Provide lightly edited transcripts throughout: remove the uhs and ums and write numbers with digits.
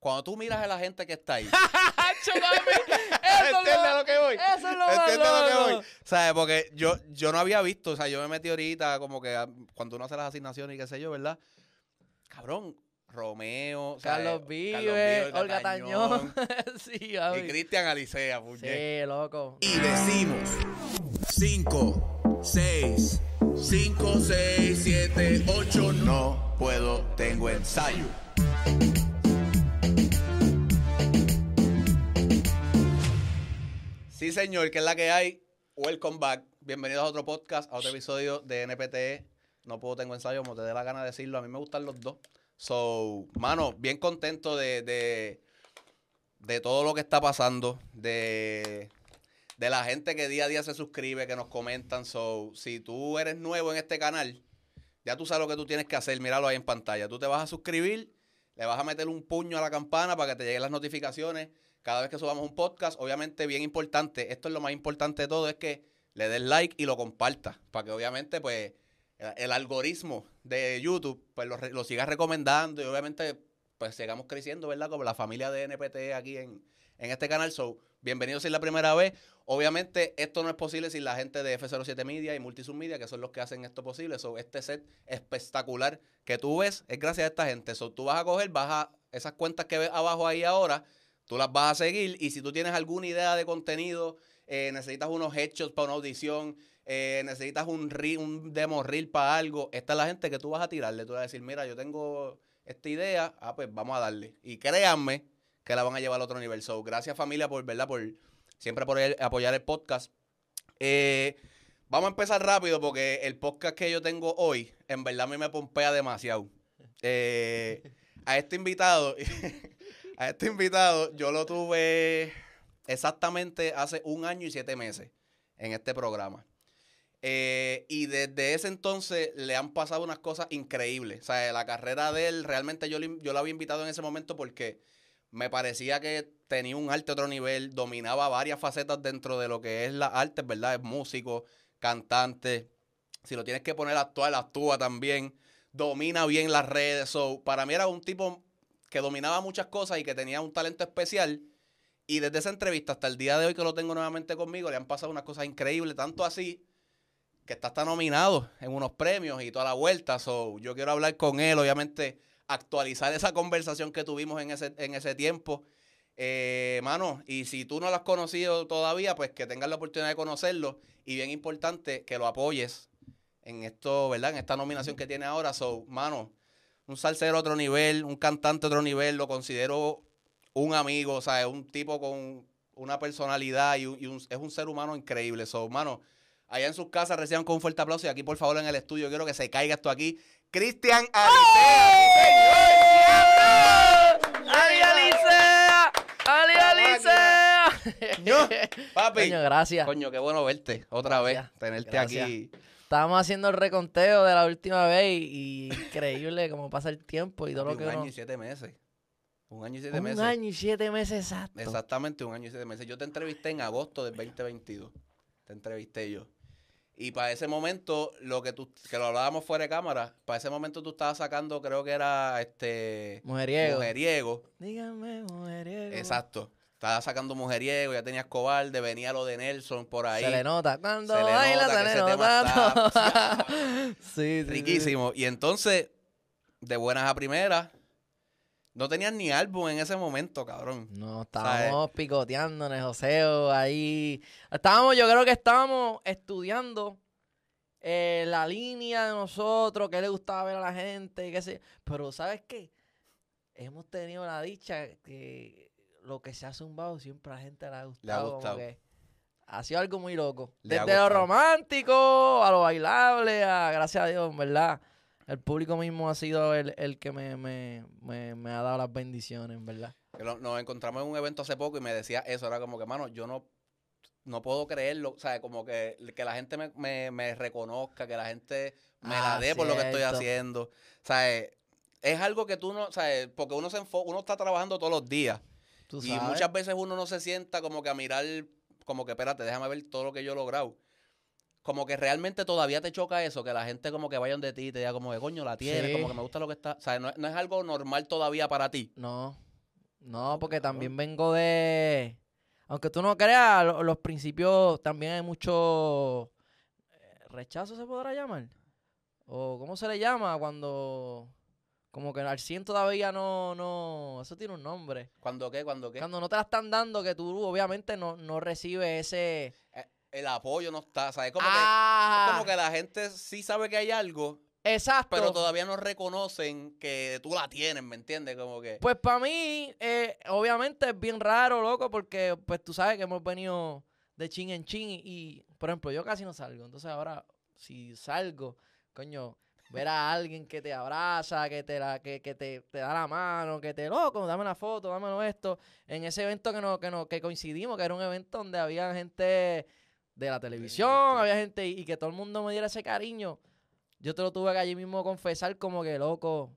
cuando tú miras a la gente que está ahí. ¿Entiendes a lo que voy? Eso es lo más ¿Entiendes a lo que voy? ¿Sabes? Porque yo no había visto, o sea, yo me metí ahorita como que cuando uno hace las asignaciones y qué sé yo, ¿verdad? Cabrón, Romeo, Carlos Vives, Olga Tañón. Sí, y Gaby. Cristian Alicea, puñet. Sí, loco. Y decimos 5, 6, 5, 6, 7, 8, No puedo, tengo ensayo. Sí, señor, que es la que hay. Welcome back. Bienvenidos a otro podcast, a otro episodio de NPTE. No puedo, tengo ensayo, como te dé la gana de decirlo. A mí me gustan los dos. So, mano, bien contento de todo lo que está pasando. De la gente que día a día se suscribe, que nos comentan. So, si tú eres nuevo en este canal, ya tú sabes lo que tú tienes que hacer. Míralo ahí en pantalla. Tú te vas a suscribir, le vas a meter un puño a la campana para que te lleguen las notificaciones cada vez que subamos un podcast. Obviamente, bien importante, esto es lo más importante de todo, es que le des like y lo compartas, para que obviamente pues el algoritmo de YouTube pues lo siga recomendando y obviamente pues sigamos creciendo, ¿verdad? Como la familia de NPT aquí en este canal. So, bienvenidos si es la primera vez. Obviamente esto no es posible sin la gente de F07 Media y Multisub Media, que son los que hacen esto posible. So, este set espectacular que tú ves es gracias a esta gente. So, tú vas a coger, esas cuentas que ves abajo ahí ahora, tú las vas a seguir, y si tú tienes alguna idea de contenido, necesitas unos headshots para una audición, necesitas un demo reel para algo, esta es la gente que tú vas a tirarle. Tú vas a decir, mira, yo tengo esta idea, pues vamos a darle. Y créanme que la van a llevar al otro nivel. So, gracias familia por, ¿verdad? Siempre por apoyar el podcast. Vamos a empezar rápido porque el podcast que yo tengo hoy, en verdad a mí me pompea demasiado. A este invitado... A este invitado yo lo tuve exactamente hace 1 año y 7 meses en este programa. Y desde ese entonces le han pasado unas cosas increíbles. O sea, la carrera de él, realmente yo lo había invitado en ese momento porque me parecía que tenía un arte a otro nivel, dominaba varias facetas dentro de lo que es la arte, ¿verdad? Es músico, cantante. Si lo tienes que poner a actuar, actúa también. Domina bien las redes. So, para mí era un tipo que dominaba muchas cosas y que tenía un talento especial. Y desde esa entrevista hasta el día de hoy que lo tengo nuevamente conmigo, le han pasado unas cosas increíbles, tanto así que está hasta nominado en unos premios y toda la vuelta. So, yo quiero hablar con él, obviamente actualizar esa conversación que tuvimos en ese tiempo. Mano, y si tú no lo has conocido todavía, pues que tengas la oportunidad de conocerlo. Y bien importante, que lo apoyes en esto, ¿verdad? En esta nominación que tiene ahora. So, mano, un salsero a otro nivel, un cantante a otro nivel, lo considero un amigo, o sea, es un tipo con una personalidad y es un ser humano increíble. So, mano, allá en sus casas reciban con un fuerte aplauso y aquí, por favor, en el estudio, quiero que se caiga esto aquí. Cristian Alicea. ¡Ali Alicea! ¡Ali Alicea! Yo, papi. Coño, gracias. Coño, qué bueno verte otra Gracias. vez, tenerte Gracias. aquí. Estábamos haciendo el reconteo de la última vez y increíble cómo pasa el tiempo y todo Papi, lo que 1 uno... año y 7 meses. 1 año y 7 Un meses. año y 7 meses exacto. Exactamente, 1 año y 7 meses. Yo te entrevisté en agosto del 2022. Te entrevisté yo. Y para ese momento, que lo hablábamos fuera de cámara, para ese momento tú estabas sacando, creo que era Mujeriego. Dígame, mujeriego. Exacto. Estabas sacando Mujeriego, ya tenías Cobarde, venía lo de Nelson por ahí. Se le nota. Cuando Se le baila, nota se que le ese tema nota. Sí, Riquísimo. Y entonces, de buenas a primeras, no tenías ni álbum en ese momento, cabrón. No, estábamos picoteando en el joseo ahí. Yo creo que estábamos estudiando la línea de nosotros, qué le gustaba ver a la gente, qué sé. Pero ¿sabes qué? Hemos tenido la dicha que lo que se ha zumbado siempre a la gente le ha gustado. Le ha gustado. Como que ha sido algo muy loco. Le ha Desde lo gustado. romántico a lo bailable, gracias a Dios, ¿verdad? El público mismo ha sido el que me ha dado las bendiciones, ¿verdad? Nos encontramos en un evento hace poco y me decía eso, era como que, mano, yo no puedo creerlo, o sea, como que la gente me reconozca, que la gente me la dé por lo que estoy cierto. haciendo. O sea, es algo que tú no, o sea, porque uno está trabajando todos los días. Tú Y sabes. muchas veces uno no se sienta como que a mirar, como que espérate, déjame ver todo lo que yo he logrado. Como que realmente todavía te choca eso, que la gente como que vaya donde ti y te diga como que coño la tienes, Sí. como que me gusta lo que está. O sea, no es algo normal todavía para ti. No, No, porque cabrón. también vengo de... Aunque tú no creas, los principios también hay mucho rechazo, ¿se podrá llamar? O ¿cómo se le llama cuando... Como que al 100 todavía no... Eso tiene un nombre. ¿Cuándo qué? ¿Cuándo qué? Cuando no te la están dando, que tú obviamente no recibes ese... El apoyo no está, ¿sabes? Es como que la gente sí sabe que hay algo, Exacto. pero todavía no reconocen que tú la tienes, ¿me entiendes? Como que... Pues para mí, obviamente es bien raro, loco, porque pues tú sabes que hemos venido de chin en chin y, por ejemplo, yo casi no salgo. Entonces ahora, si salgo, coño, ver a alguien que te abraza, que te da la mano, que te, loco, dame la foto, dámelo esto. En ese evento que coincidimos, que era un evento donde había gente de la televisión, había gente y que todo el mundo me diera ese cariño. Yo te lo tuve que allí mismo confesar como que, loco,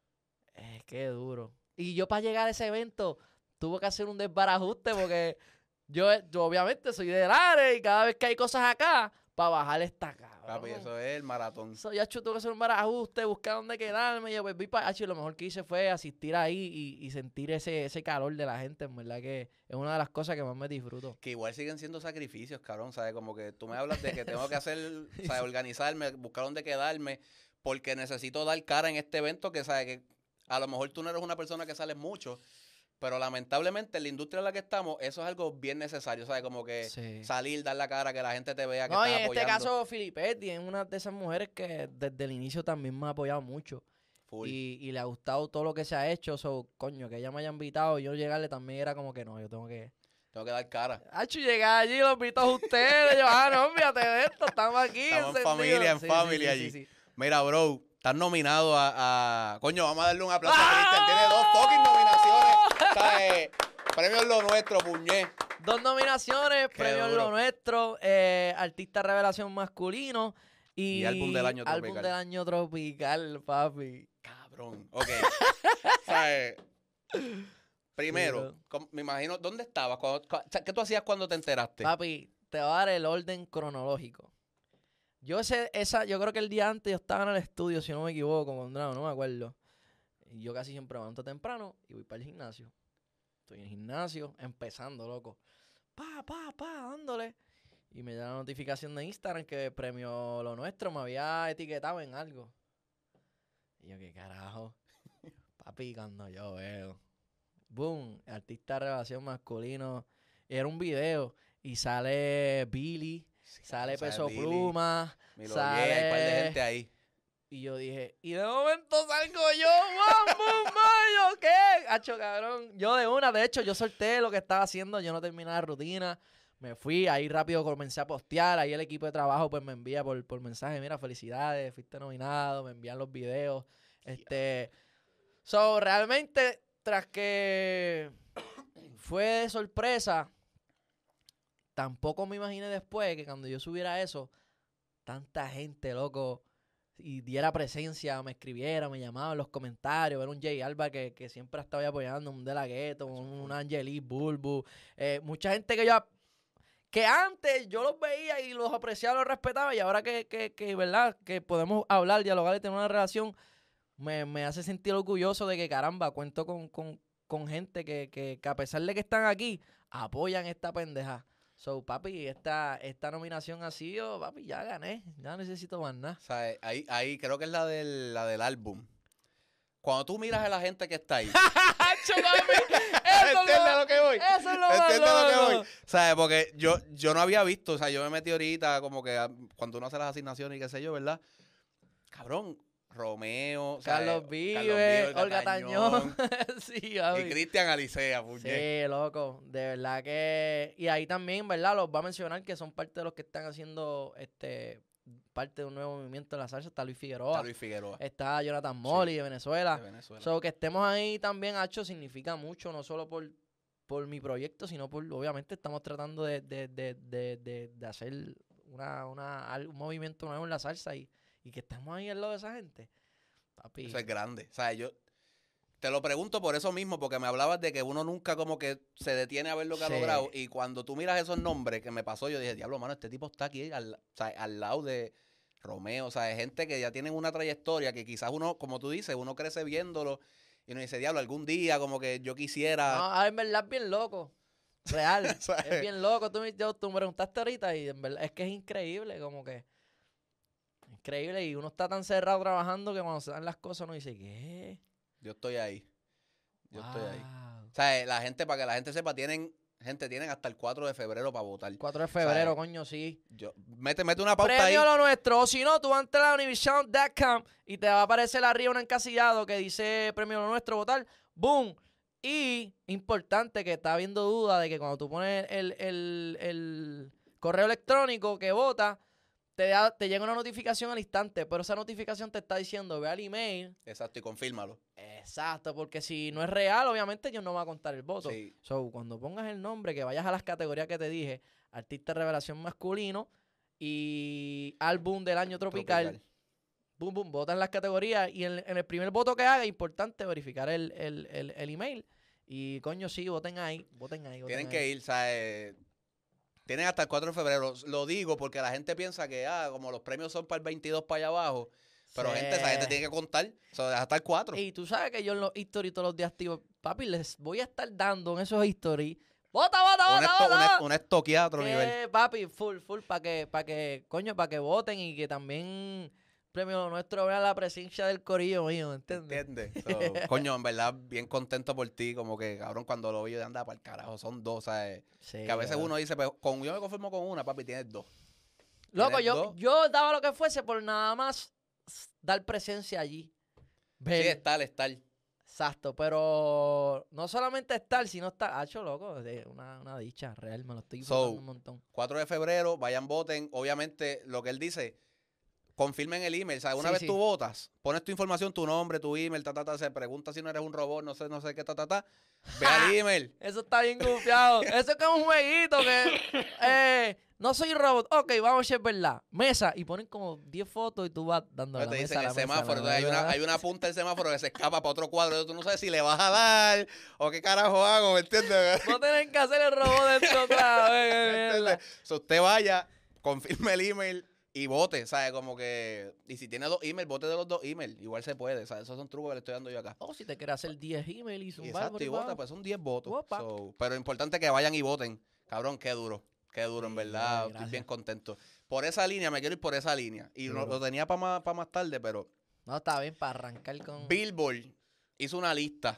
qué duro. Y yo para llegar a ese evento tuve que hacer un desbarajuste porque yo obviamente soy del área y cada vez que hay cosas acá, para bajar esta acá. Papi, eso es el maratón. Ya tuve que hacer un barajuste, buscar dónde quedarme. Y yo pues, vi para y lo mejor que hice fue asistir ahí y sentir ese calor de la gente. En verdad que es una de las cosas que más me disfruto. Que igual siguen siendo sacrificios, cabrón, ¿sabes? Como que tú me hablas de que tengo que hacer, ¿sabes? Organizarme, buscar dónde quedarme, porque necesito dar cara en este evento que, ¿sabes? Que a lo mejor tú no eres una persona que sales mucho, pero lamentablemente en la industria en la que estamos, eso es algo bien necesario, ¿sabes? Como que Sí. salir, dar la cara, que la gente te vea, que No, y estás en apoyando. este caso, Filipetti es una de esas mujeres que desde el inicio también me ha apoyado mucho. Full. Y le ha gustado todo lo que se ha hecho. Coño, que ella me haya invitado y yo llegarle también era como que no, yo tengo que... Tengo que dar cara. Hacho, llegar allí, los invito a ustedes. Yo, no, fíjate de esto, estamos aquí. Estamos en encendidos. familia allí. Mira, bro, estás nominado a... Coño, vamos a darle un aplauso a Cristian. Tiene 2 fucking nominaciones. ¿Sabes? Premios Lo Nuestro, puñé. 2 nominaciones, Qué premios duro. Lo Nuestro, Artista Revelación Masculino y Álbum del año Álbum tropical. del año tropical, papi. Cabrón. Ok. ¿Sabes? Primero, Sí, me imagino, ¿dónde estabas? ¿Qué tú hacías cuando te enteraste? Papi, te voy a dar el orden cronológico. Yo creo que el día antes yo estaba en el estudio, si no me equivoco, no me acuerdo. Y yo casi siempre me levanto temprano y voy para el gimnasio. Estoy en el gimnasio, empezando, loco. Dándole. Y me da la notificación de Instagram que Premio Lo Nuestro me había etiquetado en algo. Y yo, ¿qué carajo? Papi, cuando yo veo. Boom, artista revelación masculino. Era un video y sale Billy, sale Peso Billy, Pluma, Milo J, hay un par de gente ahí. y yo dije, y de momento salgo yo, ¡Yo qué! Hacho, cabrón. Yo de hecho, yo solté lo que estaba haciendo, yo no terminé la rutina. Me fui, ahí rápido comencé a postear, ahí el equipo de trabajo pues me envía por mensaje, mira, felicidades, fuiste nominado, me envían los videos. Realmente, tras que fue de sorpresa, tampoco me imaginé después que cuando yo subiera eso, tanta gente, loco, y diera presencia, me escribiera, me llamaba en los comentarios, ver un Jay Alba que siempre ha estado ahí apoyando, un De La Ghetto, un Angelis, Bulbu, mucha gente que antes yo los veía y los apreciaba, los respetaba, y ahora que ¿verdad? Que podemos hablar, dialogar y tener una relación, me hace sentir orgulloso de que, caramba, cuento con gente que a pesar de que están aquí, apoyan esta pendeja. So, papi, esta nominación ha sido, papi, ya gané, ya no necesito más nada. O sea, ahí creo que es la del álbum. Cuando tú miras a la gente que está ahí. ¿Entiendes a lo que voy? Eso es lo más ¿Entiendes a lo que loco. voy? ¿Sabes? Porque yo no había visto, o sea, yo me metí ahorita como que cuando uno hace las asignaciones y qué sé yo, ¿verdad? Cabrón, Romeo, Carlos Vives, Olga Tañón. Sí, y papi. Cristian Alicea, puñet. Sí, loco, de verdad que... Y ahí también, ¿verdad? Los va a mencionar que son parte de los que están haciendo parte de un nuevo movimiento en la salsa. Está Luis Figueroa. Está Luis Figueroa, Está Jonathan Molly de Venezuela. de Venezuela. So, que estemos ahí también, Hacho, significa mucho, no solo por mi proyecto, sino obviamente estamos tratando de hacer un movimiento nuevo en la salsa y que estemos ahí al lado de esa gente. Papi. Eso es grande. O sea, yo te lo pregunto por eso mismo, porque me hablabas de que uno nunca como que se detiene a ver lo que ha Sí. logrado. Y cuando tú miras esos nombres que me pasó, yo dije, diablo, mano, este tipo está aquí o sea, al lado de Romeo. O sea, es gente que ya tienen una trayectoria que quizás uno, como tú dices, uno crece viéndolo Y uno dice, diablo, algún día como que yo quisiera... No, en verdad es bien loco. Real. ¿Sabes? Es bien loco. Tú me preguntaste ahorita y en verdad es que es increíble, como que... Increíble. Y uno está tan cerrado trabajando que cuando se dan las cosas uno dice, ¿qué? Yo estoy ahí. Yo estoy ahí. Wow. O sea, la gente, para que la gente sepa, tienen hasta el 4 de febrero para votar. 4 de febrero, O sea, coño, sí. Mete una pauta ahí. Premio lo nuestro. O si no, tú entras a univision.com y te va a aparecer arriba un encasillado que dice Premio lo nuestro, votar. ¡Boom! Y importante que está habiendo duda de que cuando tú pones el correo electrónico que vota, te llega una notificación al instante, pero esa notificación te está diciendo, ve al email. Exacto, y confírmalo. Exacto, porque si no es real, obviamente ellos no van a contar el voto. Sí. So, cuando pongas el nombre, que vayas a las categorías que te dije, artista de revelación masculino y álbum del año tropical. Boom, boom, vota en las categorías y en el primer voto que haga, importante verificar el email. Y coño, sí, voten ahí. Tienen que ir, ¿sabes? Tienen hasta el 4 de febrero. Lo digo porque la gente piensa que, como los premios son para el 22 para allá abajo. Pero, Sí. gente, esa gente tiene que contar. O sea, hasta el 4. Y tú sabes que yo en los stories todos los días activo, papi, les voy a estar dando en esos stories. ¡Vota, vota, vota, vota! Una estoqueada a otro nivel. Que, papi, full, para que voten y que también premio nuestro vea la presencia del corillo mío, ¿entiendes? ¿Entiendes? So, coño, en verdad, bien contento por ti. Como que, cabrón, cuando lo vi, yo de anda para el carajo. Son dos, ¿sabes? Sí, Que a veces ¿verdad? uno dice, pues, yo me conformo con una, papi, tienes dos. Loco, ¿Tienes dos? yo daba lo que fuese por nada más dar presencia allí. Ver. Sí, estar. Exacto, pero no solamente estar, sino estar. Hacho, loco, es una dicha real, me lo estoy disfrutando un montón. 4 de febrero, vayan, voten. Obviamente, lo que él dice, confirmen el email. O sea, una Sí, vez sí. tú votas, pones tu información, tu nombre, tu email, se pregunta si no eres un robot, no sé qué, ve al email. Eso está bien gufiado. Eso es como un jueguito que no soy robot. Ok, vamos a ver si es verdad. Mesa. Y ponen como 10 fotos y tú vas dando la Te mesa, dicen la el mesa, semáforo. la Entonces, mesa. hay una punta del semáforo que se escapa para otro cuadro. Tú no sabes si le vas a dar o qué carajo hago, ¿me entiendes? No tienen que hacer el robot dentro otra vez. qué mierda. So, usted vaya, confirme el email y vote, ¿sabes? Como que... Y si tiene 2 emails, vote de los 2 emails. Igual se puede, ¿sabes? Esos son trucos que le estoy dando yo acá. O si te quieres hacer 10 emails y zumbar Exacto, por y ahí vota, abajo. pues son 10 votos. Opa. So, pero importante que vayan y voten. Cabrón, qué duro, en Sí, verdad. Estoy gracias. bien contento. Por esa línea, me quiero ir por esa línea. Y Duro. lo tenía para más tarde, pero... No, está bien para arrancar con... Billboard hizo una lista.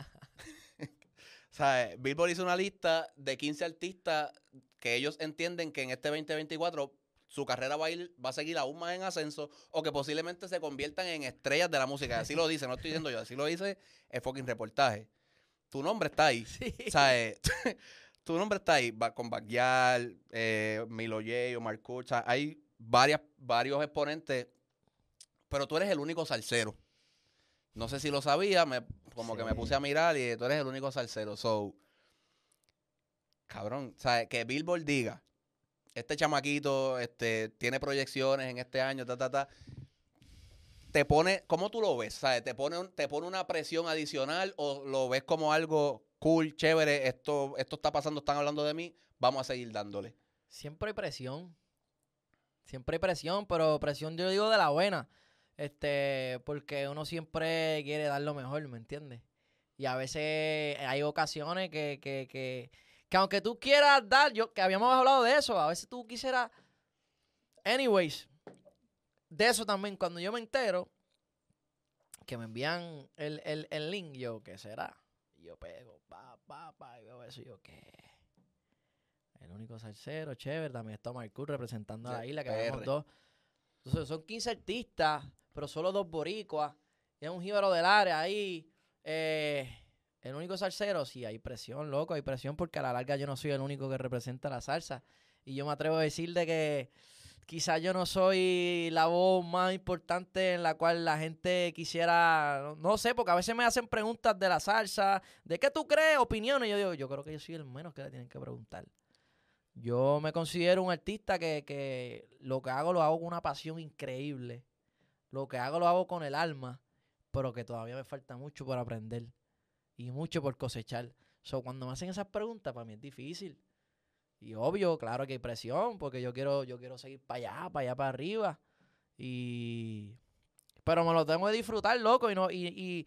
¿Sabes? Billboard hizo una lista de 15 artistas que ellos entienden que en este 2024 su carrera va a seguir aún más en ascenso o que posiblemente se conviertan en estrellas de la música. Así lo dice, no estoy diciendo yo, así lo dice el fucking reportaje. Tu nombre está ahí. Sí. ¿Sabes? Tu nombre está ahí. Con Backyard, Milo J, Omar Kurz. O sea, hay varios exponentes, pero tú eres el único salsero. No sé si lo sabía, que me puse a mirar y tú eres el único salsero. So, cabrón, ¿sabes? Que Billboard diga, este chamaquito tiene proyecciones en este año, te pone, ¿cómo tú lo ves? ¿Sabes? ¿Te pone una presión adicional o lo ves como algo cool, chévere? Esto está pasando, están hablando de mí, vamos a seguir dándole. Siempre hay presión. Siempre hay presión, pero presión yo digo de la buena. Porque uno siempre quiere dar lo mejor, ¿me entiendes? Y a veces hay ocasiones que aunque tú quieras dar, que habíamos hablado de eso, a veces tú quisieras... Anyways, de eso también, cuando yo me entero, que me envían el link, yo, ¿qué será? Y yo pego, y veo eso, y yo, ¿qué? El único salsero, chévere, también está Omar Kurz representando a la isla, que PR. habíamos 2. Entonces son 15 artistas, pero solo 2 boricuas. Y es un jíbaro del área ahí. El único salsero, sí, hay presión, loco, hay presión porque a la larga yo no soy el único que representa la salsa. Y yo me atrevo a decir de que quizás yo no soy la voz más importante en la cual la gente quisiera, no sé, porque a veces me hacen preguntas de la salsa, ¿de qué tú crees? Opiniones. Y yo digo, yo creo que yo soy el menos que le tienen que preguntar. Yo me considero un artista que lo que hago lo hago con una pasión increíble. Lo que hago lo hago con el alma, pero que todavía me falta mucho por aprender y mucho por cosechar. So, cuando me hacen esas preguntas, para mí es difícil. Y obvio, claro que hay presión, porque yo quiero seguir para allá, para arriba. Pero me lo tengo que disfrutar, loco, y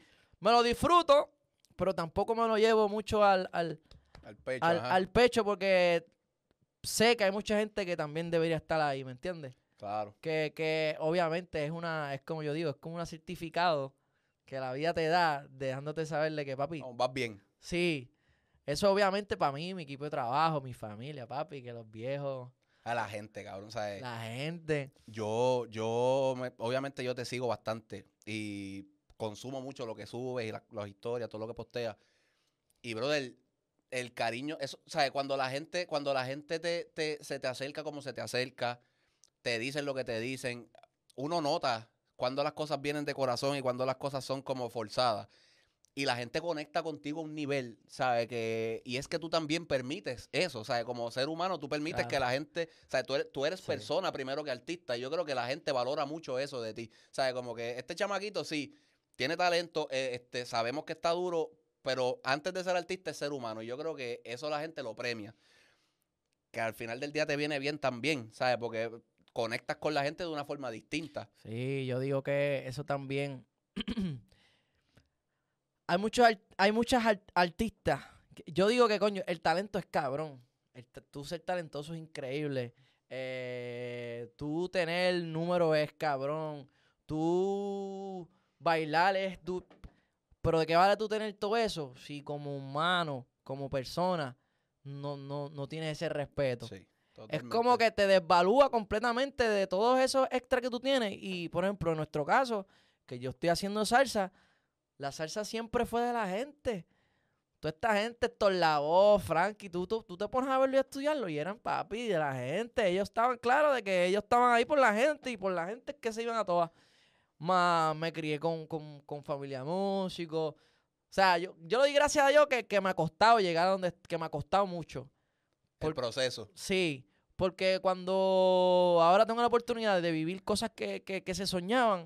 me lo disfruto, pero tampoco me lo llevo mucho al pecho, ajá. al pecho porque sé que hay mucha gente que también debería estar ahí, ¿me entiendes? Claro. Que obviamente es como yo digo, es como un certificado que la vida te da, dejándote saberle que, papi, No, vas bien. sí, eso obviamente para mí, mi equipo de trabajo, mi familia, papi, que los viejos, A la gente, cabrón. ¿Sabes? la gente. Obviamente yo te sigo bastante y consumo mucho lo que subes y las historias, todo lo que posteas. Y, brother, el cariño, eso, ¿sabes? Cuando la gente se te acerca como se te acerca, te dicen lo que te dicen, uno nota cuando las cosas vienen de corazón y cuando las cosas son como forzadas. Y la gente conecta contigo a un nivel, ¿sabes? Y es que tú también permites eso, ¿sabes? Como ser humano, tú permites Claro. que la gente, ¿sabes? Tú eres Sí. persona primero que artista. Y yo creo que la gente valora mucho eso de ti, ¿sabes? Como que este chamaquito, sí, tiene talento, sabemos que está duro, pero antes de ser artista es ser humano. Y yo creo que eso la gente lo premia. Que al final del día te viene bien también, ¿sabes? Porque conectas con la gente de una forma distinta. Sí, yo digo que eso también. Hay muchas artistas. Yo digo que, coño, el talento es cabrón. Tú ser talentoso es increíble. Tú tener número es cabrón. Tú bailar es... Pero ¿de qué vale tú tener todo eso si como humano, como persona, no tienes ese respeto? Sí, Es como que te desvalúa completamente de todos esos extras que tú tienes. Y, por ejemplo, en nuestro caso, que yo estoy haciendo salsa, la salsa siempre fue de la gente. Toda esta gente, Héctor Lavoe, Frankie, tú te pones a verlo y a estudiarlo y eran papi de la gente. Ellos estaban claros de que ellos estaban ahí por la gente y por la gente es que se iban a todas. Más me crié con familia de músicos. O sea, yo le doy gracias a Dios que me ha costado llegar a donde, que me ha costado mucho. El proceso. Sí, porque cuando ahora tengo la oportunidad de vivir cosas que se soñaban,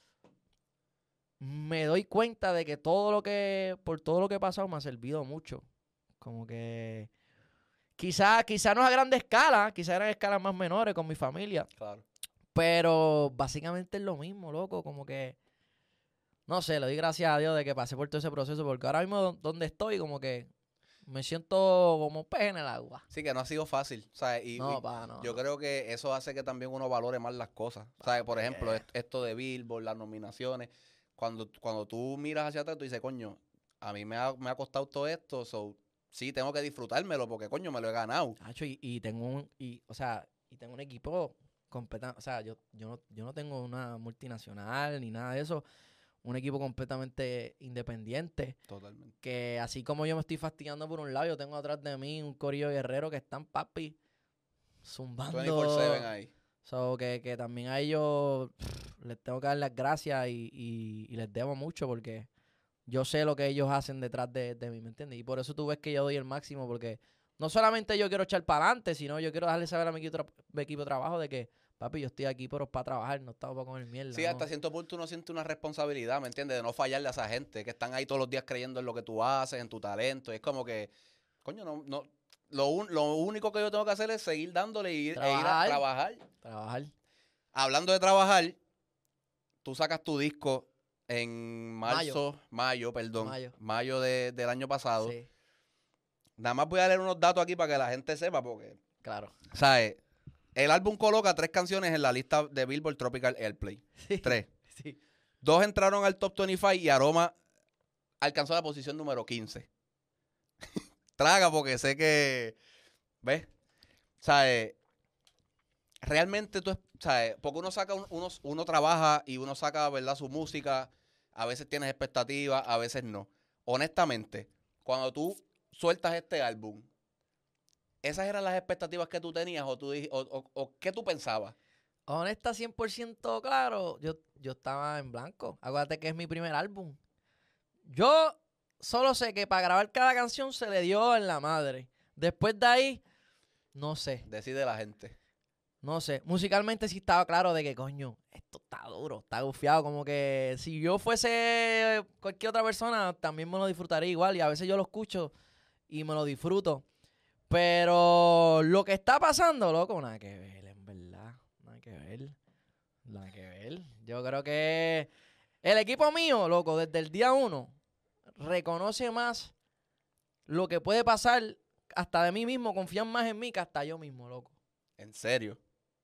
me doy cuenta de que por todo lo que he pasado me ha servido mucho. Como que quizá no a grande escala, quizá eran escalas más menores con mi familia, Claro. pero básicamente es lo mismo, loco, como que no sé, le doy gracias a Dios de que pasé por todo ese proceso, porque ahora mismo donde estoy como que me siento como pez en el agua. Sí, que no ha sido fácil, ¿sabes? No, Y pa, no. yo creo que eso hace que también uno valore más las cosas, ¿sabes? Por ejemplo, yeah. esto de Billboard, las nominaciones, cuando tú miras hacia atrás, tú dices, coño, a mí me ha costado todo esto, so, sí, tengo que disfrutármelo porque, coño, me lo he ganado. Hacho, y tengo un equipo completamente, o sea, yo no tengo una multinacional ni nada de eso, un equipo completamente independiente, Totalmente. que así como yo me estoy fastidiando por un lado, yo tengo atrás de mí un corillo de guerrero que están papi zumbando. 24/7 ahí. So, que también a ellos les tengo que dar las gracias y les debo mucho porque yo sé lo que ellos hacen detrás de mí, ¿me entiendes? Y por eso tú ves que yo doy el máximo porque no solamente yo quiero echar para adelante, sino yo quiero darle saber a mi equipo de trabajo de que, papi, yo estoy aquí pero para trabajar, no estamos para comer mierda. Sí, ¿no? hasta cierto punto uno siente una responsabilidad, ¿me entiendes? De no fallarle a esa gente que están ahí todos los días creyendo en lo que tú haces, en tu talento. Y es como que, coño, no. Lo único que yo tengo que hacer es seguir dándole e ir a trabajar. Trabajar. Hablando de trabajar, tú sacas tu disco en mayo del año pasado. Sí, Nada más voy a leer unos datos aquí para que la gente sepa, porque, claro. ¿sabes? El álbum coloca 3 canciones en la lista de Billboard Tropical Airplay. Sí. 3. Sí. 2 entraron al Top 25 y Aroma alcanzó la posición número 15. Traga porque sé que, ¿ves? ¿Sabes? Realmente tú, ¿sabes? Porque uno saca, uno trabaja y uno saca, ¿verdad? Su música. A veces tienes expectativas, a veces no. Honestamente, cuando tú sueltas este álbum, ¿esas eran las expectativas que tú tenías o qué tú pensabas? Honesta 100% claro, yo estaba en blanco. Acuérdate que es mi primer álbum. Yo solo sé que para grabar cada canción se le dio en la madre. Después de ahí, no sé. Decide la gente. No sé. Musicalmente sí estaba claro de que, coño, esto está duro, está gufiado. Como que si yo fuese cualquier otra persona, también me lo disfrutaría igual. Y a veces yo lo escucho y me lo disfruto. Pero lo que está pasando, loco, nada que ver, en verdad. Nada que ver. Nada que ver. Yo creo que el equipo mío, loco, desde el día 1, reconoce más lo que puede pasar hasta de mí mismo, confían más en mí que hasta yo mismo, loco. En serio.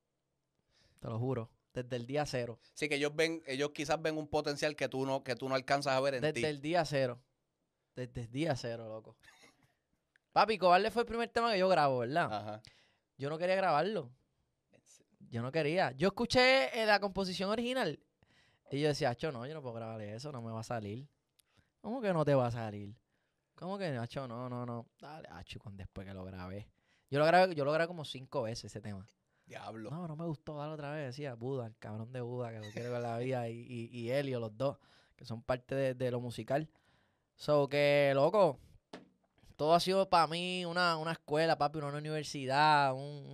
Te lo juro. Desde el día cero. Sí, que ellos quizás ven un potencial que tú no alcanzas a ver en ti. Desde el día cero. Desde el día cero, loco. Papi, Cobarde fue el primer tema que yo grabo, ¿verdad? Ajá. Yo no quería grabarlo. Yo no quería. Yo escuché la composición original y yo decía, acho, no, yo no puedo grabar eso, no me va a salir. ¿Cómo que no te va a salir? ¿Cómo que, acho, no? Dale, acho, después que lo grabé. Yo lo grabé como 5 veces ese tema. Diablo. No me gustó, dale otra vez. Decía Buda, el cabrón de Buda, que lo quiere con la vida, y Helio, los dos, que son parte de lo musical. So, que, loco, todo ha sido para mí una escuela, papi, una universidad,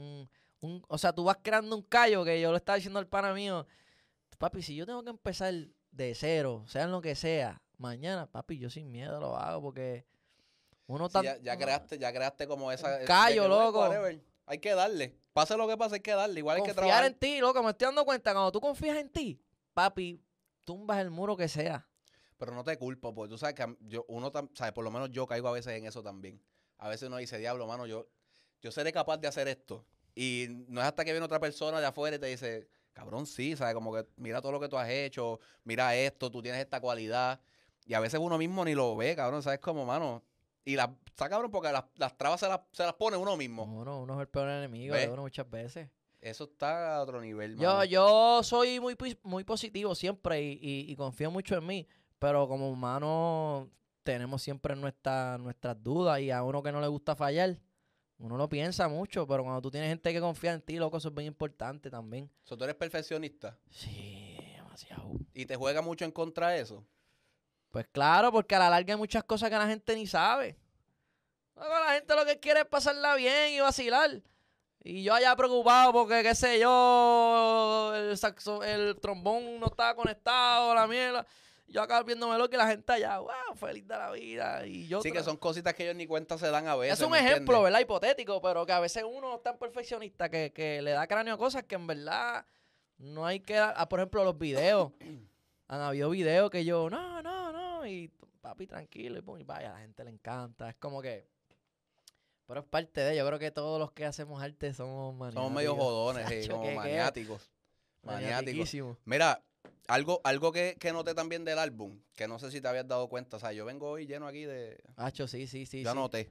o sea, tú vas creando un callo, que yo lo estaba diciendo al pana mío. Papi, si yo tengo que empezar de cero, sea en lo que sea, mañana, papi, yo sin miedo lo hago, porque uno Sí, ya creaste como esa... callo, loco. Whatever. Hay que darle. Pase lo que pase, hay que darle. Igual hay que Confiar trabajar. en ti, loco, me estoy dando cuenta, cuando tú confías en ti, papi, tumbas el muro que sea. Pero no te culpo, porque tú sabes que ¿sabes? Por lo menos yo caigo a veces en eso también. A veces uno dice, diablo, mano, yo seré capaz de hacer esto. Y no es hasta que viene otra persona de afuera y te dice, cabrón, sí, ¿sabes? Como que mira todo lo que tú has hecho, mira esto, tú tienes esta cualidad. Y a veces uno mismo ni lo ve, cabrón, ¿sabes? Como, mano. Y está cabrón porque las trabas se las pone uno mismo. Uno es el peor enemigo ¿Ves? de uno muchas veces. Eso está a otro nivel, mano. Yo soy muy positivo siempre y confío mucho en mí, pero como humanos tenemos siempre nuestras dudas y a uno que no le gusta fallar, uno lo piensa mucho, pero cuando tú tienes gente que confía en ti, loco, eso es bien importante también. So, tú eres perfeccionista Sí, demasiado. y te juega mucho en contra de eso. Pues claro, porque a la larga hay muchas cosas que la gente ni sabe. Loco, la gente lo que quiere es pasarla bien y vacilar. Y yo allá preocupado porque, qué sé yo, el trombón no estaba conectado, la mierda. Yo acá viéndomelo que la gente allá, wow, feliz de la vida. Y yo Sí, que son cositas que ellos ni cuenta se dan a veces. es un ¿me ejemplo, entiendes? ¿verdad? Hipotético, pero que a veces uno es tan perfeccionista que le da cráneo a cosas que en verdad no hay que dar. Por ejemplo, los videos. Han habido videos que yo, no, y papi, tranquilo, y pum, y vaya, a la gente le encanta. Es como que... Pero es parte de... Yo creo que todos los que hacemos arte somos maniáticos. Somos medio jodones, Sacho, como ¿qué? maniáticos. Maniáticos. Maniatiquísimo. Mira, algo que noté también del álbum, que no sé si te habías dado cuenta, o sea, yo vengo hoy lleno aquí de... Hacho, sí. Yo anoté.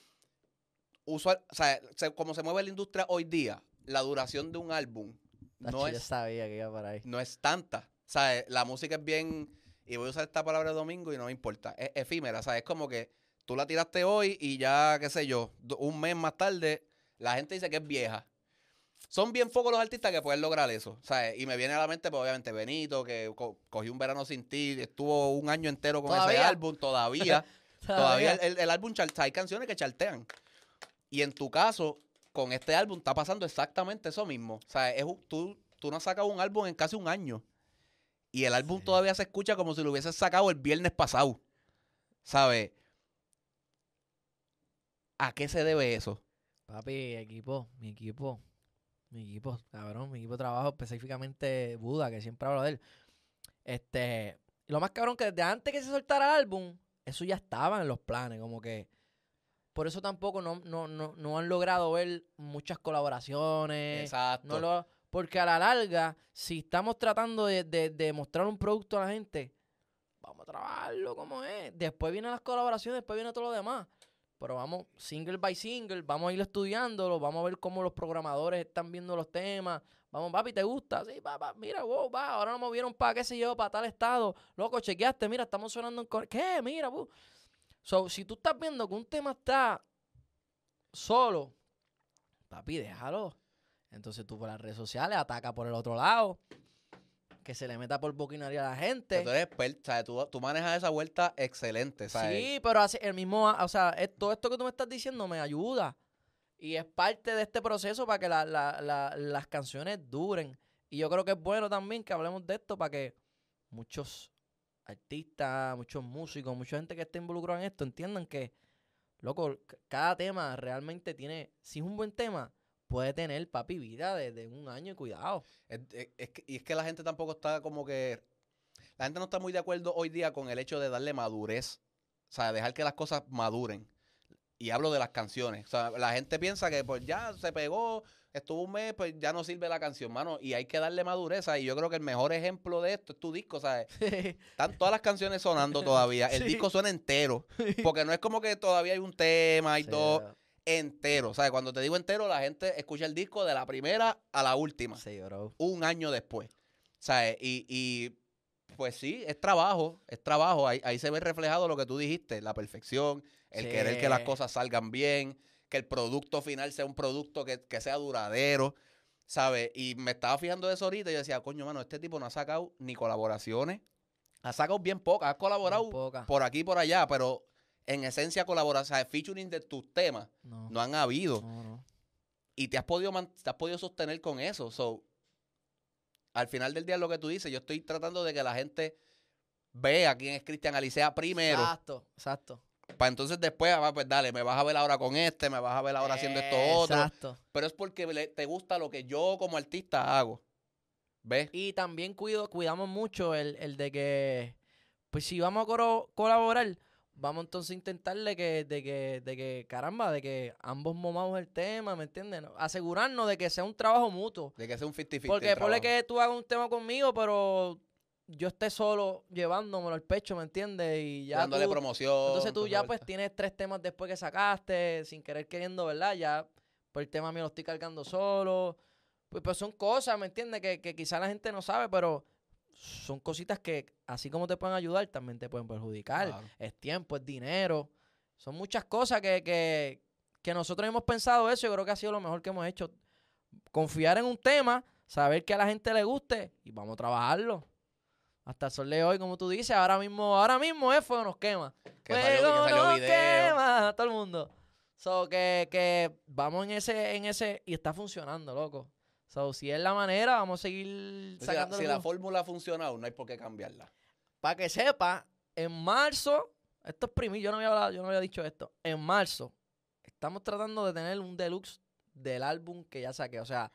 O sea, como se mueve la industria hoy día, la duración de un álbum Hacho, yo sabía que iba para ahí. no es tanta. O sea, la música es bien, y voy a usar esta palabra de domingo y no me importa, es efímera. O sea, es como que tú la tiraste hoy y ya, qué sé yo, un mes más tarde, la gente dice que es vieja. Son bien pocos los artistas que pueden lograr eso. O sea, y me viene a la mente, pues, obviamente, Benito, que cogió un verano sin ti, estuvo un año entero con ese ¿Todavía? álbum, todavía el álbum, hay canciones que chartean. Y en tu caso, con este álbum está pasando exactamente eso mismo. O sea, tú no has sacado un álbum en casi un año. Y el álbum todavía se escucha como si lo hubieses sacado el viernes pasado. ¿Sabes? ¿A qué se debe eso? Papi, mi equipo, cabrón, mi equipo de trabajo, específicamente Buda, que siempre hablo de él. Y lo más cabrón que desde antes que se soltara el álbum, eso ya estaba en los planes, como que por eso tampoco no han logrado ver muchas colaboraciones. Exacto. Porque a la larga, si estamos tratando de mostrar un producto a la gente, vamos a trabajarlo como es. Después vienen las colaboraciones, después viene todo lo demás. Pero vamos single by single, vamos a ir estudiándolo, vamos a ver cómo los programadores están viendo los temas. Vamos, papi, ¿te gusta? Sí, papá, mira, wow, ahora nos movieron para, qué sé yo, para tal estado. Loco, chequeaste, mira, estamos sonando en... ¿Qué? Mira, So, si tú estás viendo que un tema está solo, papi, déjalo. Entonces tú por las redes sociales ataca por el otro lado, que se le meta por boquinaria a la gente. Tú eres experto, ¿sabes? Tú manejas esa vuelta excelente, ¿sabes? Sí, pero el mismo, o sea, todo esto que tú me estás diciendo me ayuda. Y es parte de este proceso para que las canciones duren. Y yo creo que es bueno también que hablemos de esto para que muchos artistas, muchos músicos, mucha gente que esté involucrada en esto entiendan que, loco, cada tema realmente tiene, si es un buen tema, puede tener, papi, vida de un año y cuidado. Y es que la gente tampoco está como que... La gente no está muy de acuerdo hoy día con el hecho de darle madurez, O sea, dejar que las cosas maduren. Y hablo de las canciones. O sea, la gente piensa que pues ya se pegó, estuvo un mes, pues ya no sirve la canción, mano. Y hay que darle madurez. Y yo creo que el mejor ejemplo de esto es tu disco, ¿sabes? Están todas las canciones sonando todavía. El Sí. disco suena entero. Porque no es como que todavía hay un tema y Sí, todo entero. ¿Sabes? Cuando te digo entero, la gente escucha el disco de la primera a la última. sí, bro. Un año después. ¿Sabes? Y pues sí, es trabajo. Es trabajo. Ahí se ve reflejado lo que tú dijiste, la perfección. El Sí. querer que las cosas salgan bien, que el producto final sea un producto que sea duradero, ¿sabes? Y me estaba fijando de eso ahorita y yo decía, coño, mano, este tipo no ha sacado ni colaboraciones. Ha sacado bien pocas, ha colaborado Bien pocas. por aquí y por allá, pero en esencia colaborar, ¿sabes? Featuring de tus temas no han habido. No. Y te has podido sostener con eso. So, al final del día lo que tú dices, yo estoy tratando de que la gente vea quién es Cristian Alicea primero. Exacto. Para entonces después, pues dale, me vas a ver ahora con este, me vas a ver ahora haciendo esto otro. Exacto. Pero es porque te gusta lo que yo como artista hago. ¿Ves? Y también cuidamos mucho el de que, pues si vamos a colaborar, vamos entonces a intentarle de que, caramba, de que ambos momamos el tema, ¿me entiendes? Asegurarnos de que sea un trabajo mutuo. De que sea un 50-50. Porque el ponle trabajo. que tú hagas un tema conmigo, pero yo esté solo llevándomelo al pecho, ¿me entiendes? Y ya dándole tú, promoción. entonces tú toda ya esa pues vuelta. tienes 3 temas después que sacaste, sin querer queriendo, ¿verdad? Ya, pues el tema mío lo estoy cargando solo. Pues son cosas, ¿me entiendes? Que quizá la gente no sabe, pero son cositas que así como te pueden ayudar, también te pueden perjudicar. Claro. Es tiempo, es dinero. Son muchas cosas que nosotros hemos pensado eso. Yo creo que ha sido lo mejor que hemos hecho. Confiar en un tema, saber que a la gente le guste y vamos a trabajarlo. Hasta el sol de hoy, como tú dices, ahora mismo es Fuego Nos Quema. Que salió Nos video. quema, todo el mundo. So, que vamos en ese y está funcionando, loco. So, si es la manera, vamos a seguir sacando. Si la fórmula ha funcionado, no hay por qué cambiarla. Para que sepa, en marzo, esto es primicia, yo no había dicho esto. En marzo, estamos tratando de tener un deluxe del álbum que ya saqué. O sea,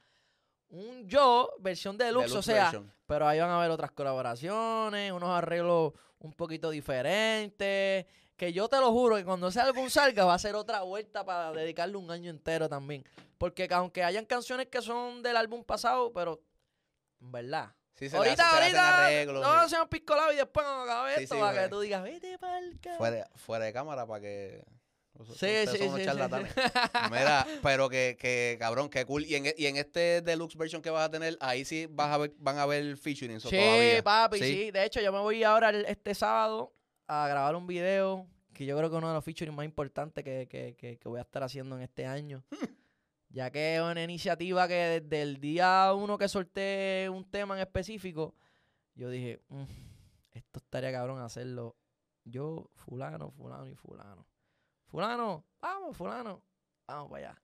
un versión deluxe, o sea, version. pero ahí van a haber otras colaboraciones, unos arreglos un poquito diferentes. Que yo te lo juro que cuando ese álbum salga va a ser otra vuelta para dedicarle un año entero también. Porque aunque hayan canciones que son del álbum pasado, pero en verdad. Sí, se Ahorita, le hacen arreglos. no hacemos piscolado y después vamos a acabar Sí, esto sí, para güey. que tú digas, vete pa'l carajo. Fuera de cámara para que... Sí, ustedes sí, son unos sí, charlatanes. sí. Mira, pero que cabrón, que cool. Y en este deluxe version que vas a tener, ahí sí van a ver featuring. Sí, todavía. papi, sí. De hecho, yo me voy ahora este sábado a grabar un video que yo creo que es uno de los featuring más importantes que voy a estar haciendo en este año. Ya que es una iniciativa que desde el día 1 que solté un tema en específico, yo dije, esto estaría cabrón hacerlo yo, fulano y fulano. Fulano, vamos para allá.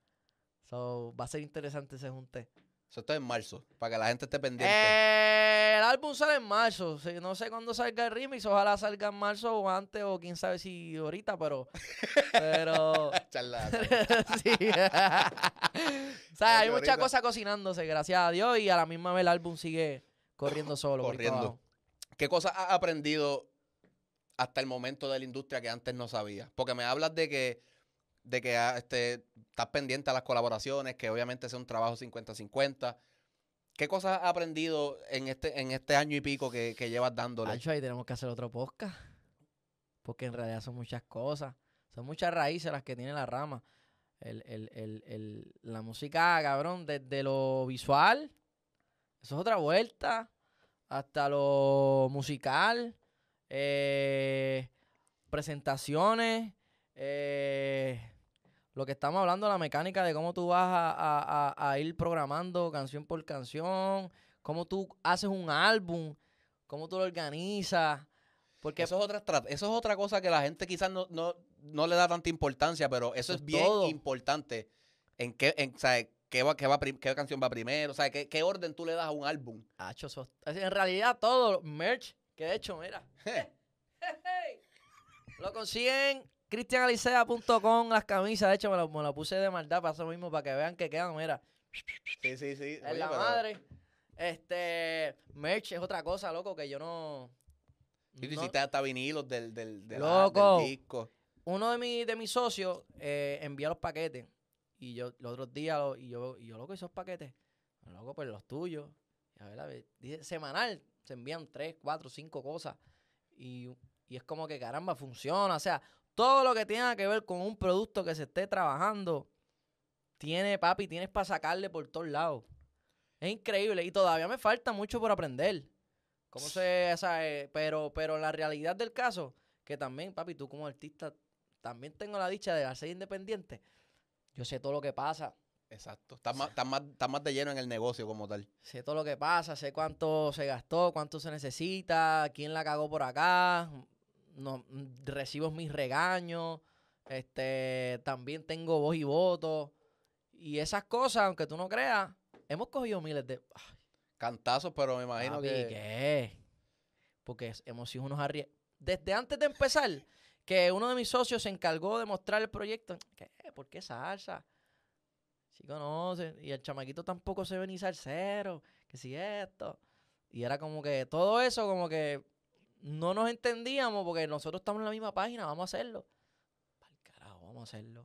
So, va a ser interesante ese junte. Eso está en marzo, para que la gente esté pendiente. El álbum sale en marzo. Sí, no sé cuándo salga el remix. Ojalá salga en marzo o antes, o quién sabe si ahorita, pero. Charlatán. Sí. O sea, hay muchas cosas cocinándose, gracias a Dios, y a la misma vez el álbum sigue corriendo solo. por ahí para Corriendo. abajo. ¿Qué cosas has aprendido hasta el momento de la industria que antes no sabías? Porque me hablas de que estás pendiente a las colaboraciones, que obviamente es un trabajo 50-50. ¿Qué cosas has aprendido en este año y pico que llevas dándole? Hacho, ahí tenemos que hacer otro podcast. Porque en realidad son muchas cosas. Son muchas raíces las que tiene la rama. La música, cabrón, desde lo visual, eso es otra vuelta, hasta lo musical, presentaciones, lo que estamos hablando, la mecánica de cómo tú vas a ir programando canción por canción, cómo tú haces un álbum, cómo tú lo organizas. Porque Eso es otra cosa que la gente quizás no le da tanta importancia, pero eso es bien todo. importante. ¿Sabes? ¿Qué canción va primero? O sea, ¿qué orden tú le das a un álbum? Hacho, en realidad todo, merch, que de hecho, mira, lo consiguen cristianalicea.com, las camisas. De hecho, me la puse de maldad para eso mismo, para que vean que quedan, mira, Sí, sí, sí. en la madre. Merch es otra cosa, loco, que yo no Y tú No- hiciste hasta vinilos del Loco. disco. Uno de mis socios envía los paquetes. Y yo los otros días, loco, esos paquetes. Loco, pues los tuyos. Y a ver, dice, semanal se envían 3, 4, 5 cosas. Y es como que caramba, funciona. O sea, todo lo que tenga que ver con un producto que se esté trabajando, tienes para sacarle por todos lados. Es increíble. Y todavía me falta mucho por aprender. ¿Cómo se sabe? Pero la realidad del caso, que también, papi, tú como artista, también tengo la dicha de ser independiente. Yo sé todo lo que pasa. Exacto. Estás más de lleno en el negocio como tal. Sé todo lo que pasa, sé cuánto se gastó, cuánto se necesita, quién la cagó por acá. No, recibo mis regaños. También tengo voz y voto. Y esas cosas, aunque tú no creas, hemos cogido miles de... Cantazos, pero me imagino Papi, que... ¿qué? Porque hemos sido unos Desde antes de empezar, que uno de mis socios se encargó de mostrar el proyecto. ¿Qué? ¿Por qué salsa? Sí conoce. Y el chamaquito tampoco se ve ni salsero. Que si esto. Y era como que todo eso, como que no nos entendíamos porque nosotros estamos en la misma página. Vamos a hacerlo. Pa'l carajo, vamos a hacerlo.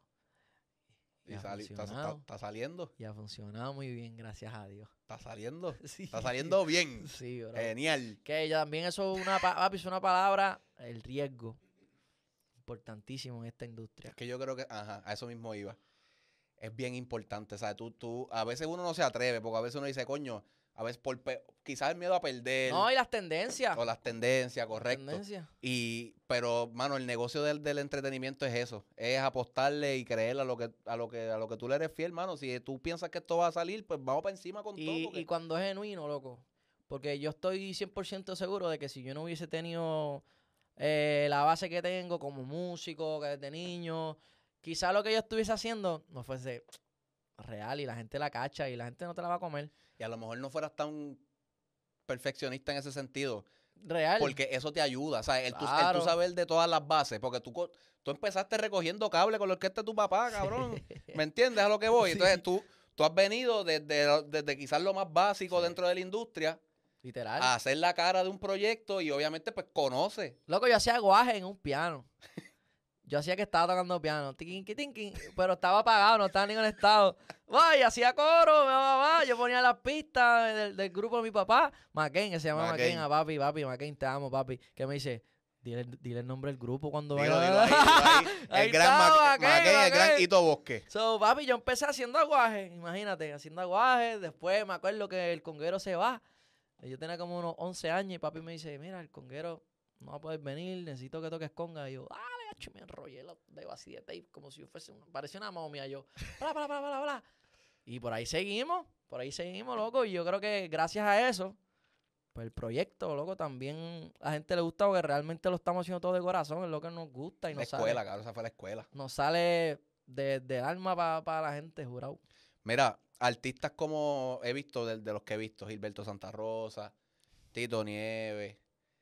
Y ha funcionado. Está saliendo. Y ha funcionado muy bien, gracias a Dios. Está saliendo. Sí. Está saliendo bien. Sí, bro. Genial. Que ya también eso es papi, es una palabra, el riesgo. Importantísimo en esta industria. Es que yo creo que, ajá, a eso mismo iba. Es bien importante, ¿sabes? A veces uno no se atreve, porque a veces uno dice, coño, a veces quizás el miedo a perder. No, y las tendencias. O las tendencias, correcto. Tendencias. Pero, mano, el negocio del entretenimiento es eso. Es apostarle y creer a lo que tú le eres fiel, mano. Si tú piensas que esto va a salir, pues vamos para encima con todo. Y cuando es genuino, loco. Porque yo estoy 100% seguro de que si yo no hubiese tenido la base que tengo como músico, que desde niño, quizá lo que yo estuviese haciendo no fuese real y la gente la cacha y la gente no te la va a comer. Y a lo mejor no fueras tan perfeccionista en ese sentido. Real. Porque eso te ayuda, ¿sabes? El Claro. tú saber de todas las bases. Porque tú empezaste recogiendo cable con la orquesta de tu papá, cabrón. ¿Me entiendes a lo que voy? Sí. Entonces tú has venido desde quizás lo más básico Sí. dentro de la industria Literal. a hacer la cara de un proyecto y obviamente pues conoces. Loco, yo hacía guaje en un piano. Yo hacía que estaba tocando piano. Tiquín, tiquín, pero estaba apagado, no estaba ni conectado. Vaya, hacía coro, yo ponía las pistas del grupo de mi papá. McCain, que se llama McCain. McCain. Papi, McCain, te amo, papi. Que me dice, dile el nombre del grupo cuando Dilo vaya. ahí. Ahí El gran está, McCain, el gran McCain. Hito Bosque. So, papi, yo empecé haciendo aguaje, imagínate, haciendo aguaje. Después me acuerdo que el conguero se va. Yo tenía como unos 11 años y papi me dice, mira, el conguero no va a poder venir, necesito que toques conga. Y yo, dale, gacho, me enrollé los dedos así de tape, como si yo fuese parecía una momia. Yo, bla. Y por ahí seguimos, loco. Y yo creo que gracias a eso, pues el proyecto, loco, también a la gente le gusta porque realmente lo estamos haciendo todo de corazón, es lo que nos gusta y La nos escuela, cabrón, esa fue la escuela. nos sale del alma para la gente, jurado. Mira, artistas como he visto, de los que he visto, Gilberto Santa Rosa, Tito Nieves,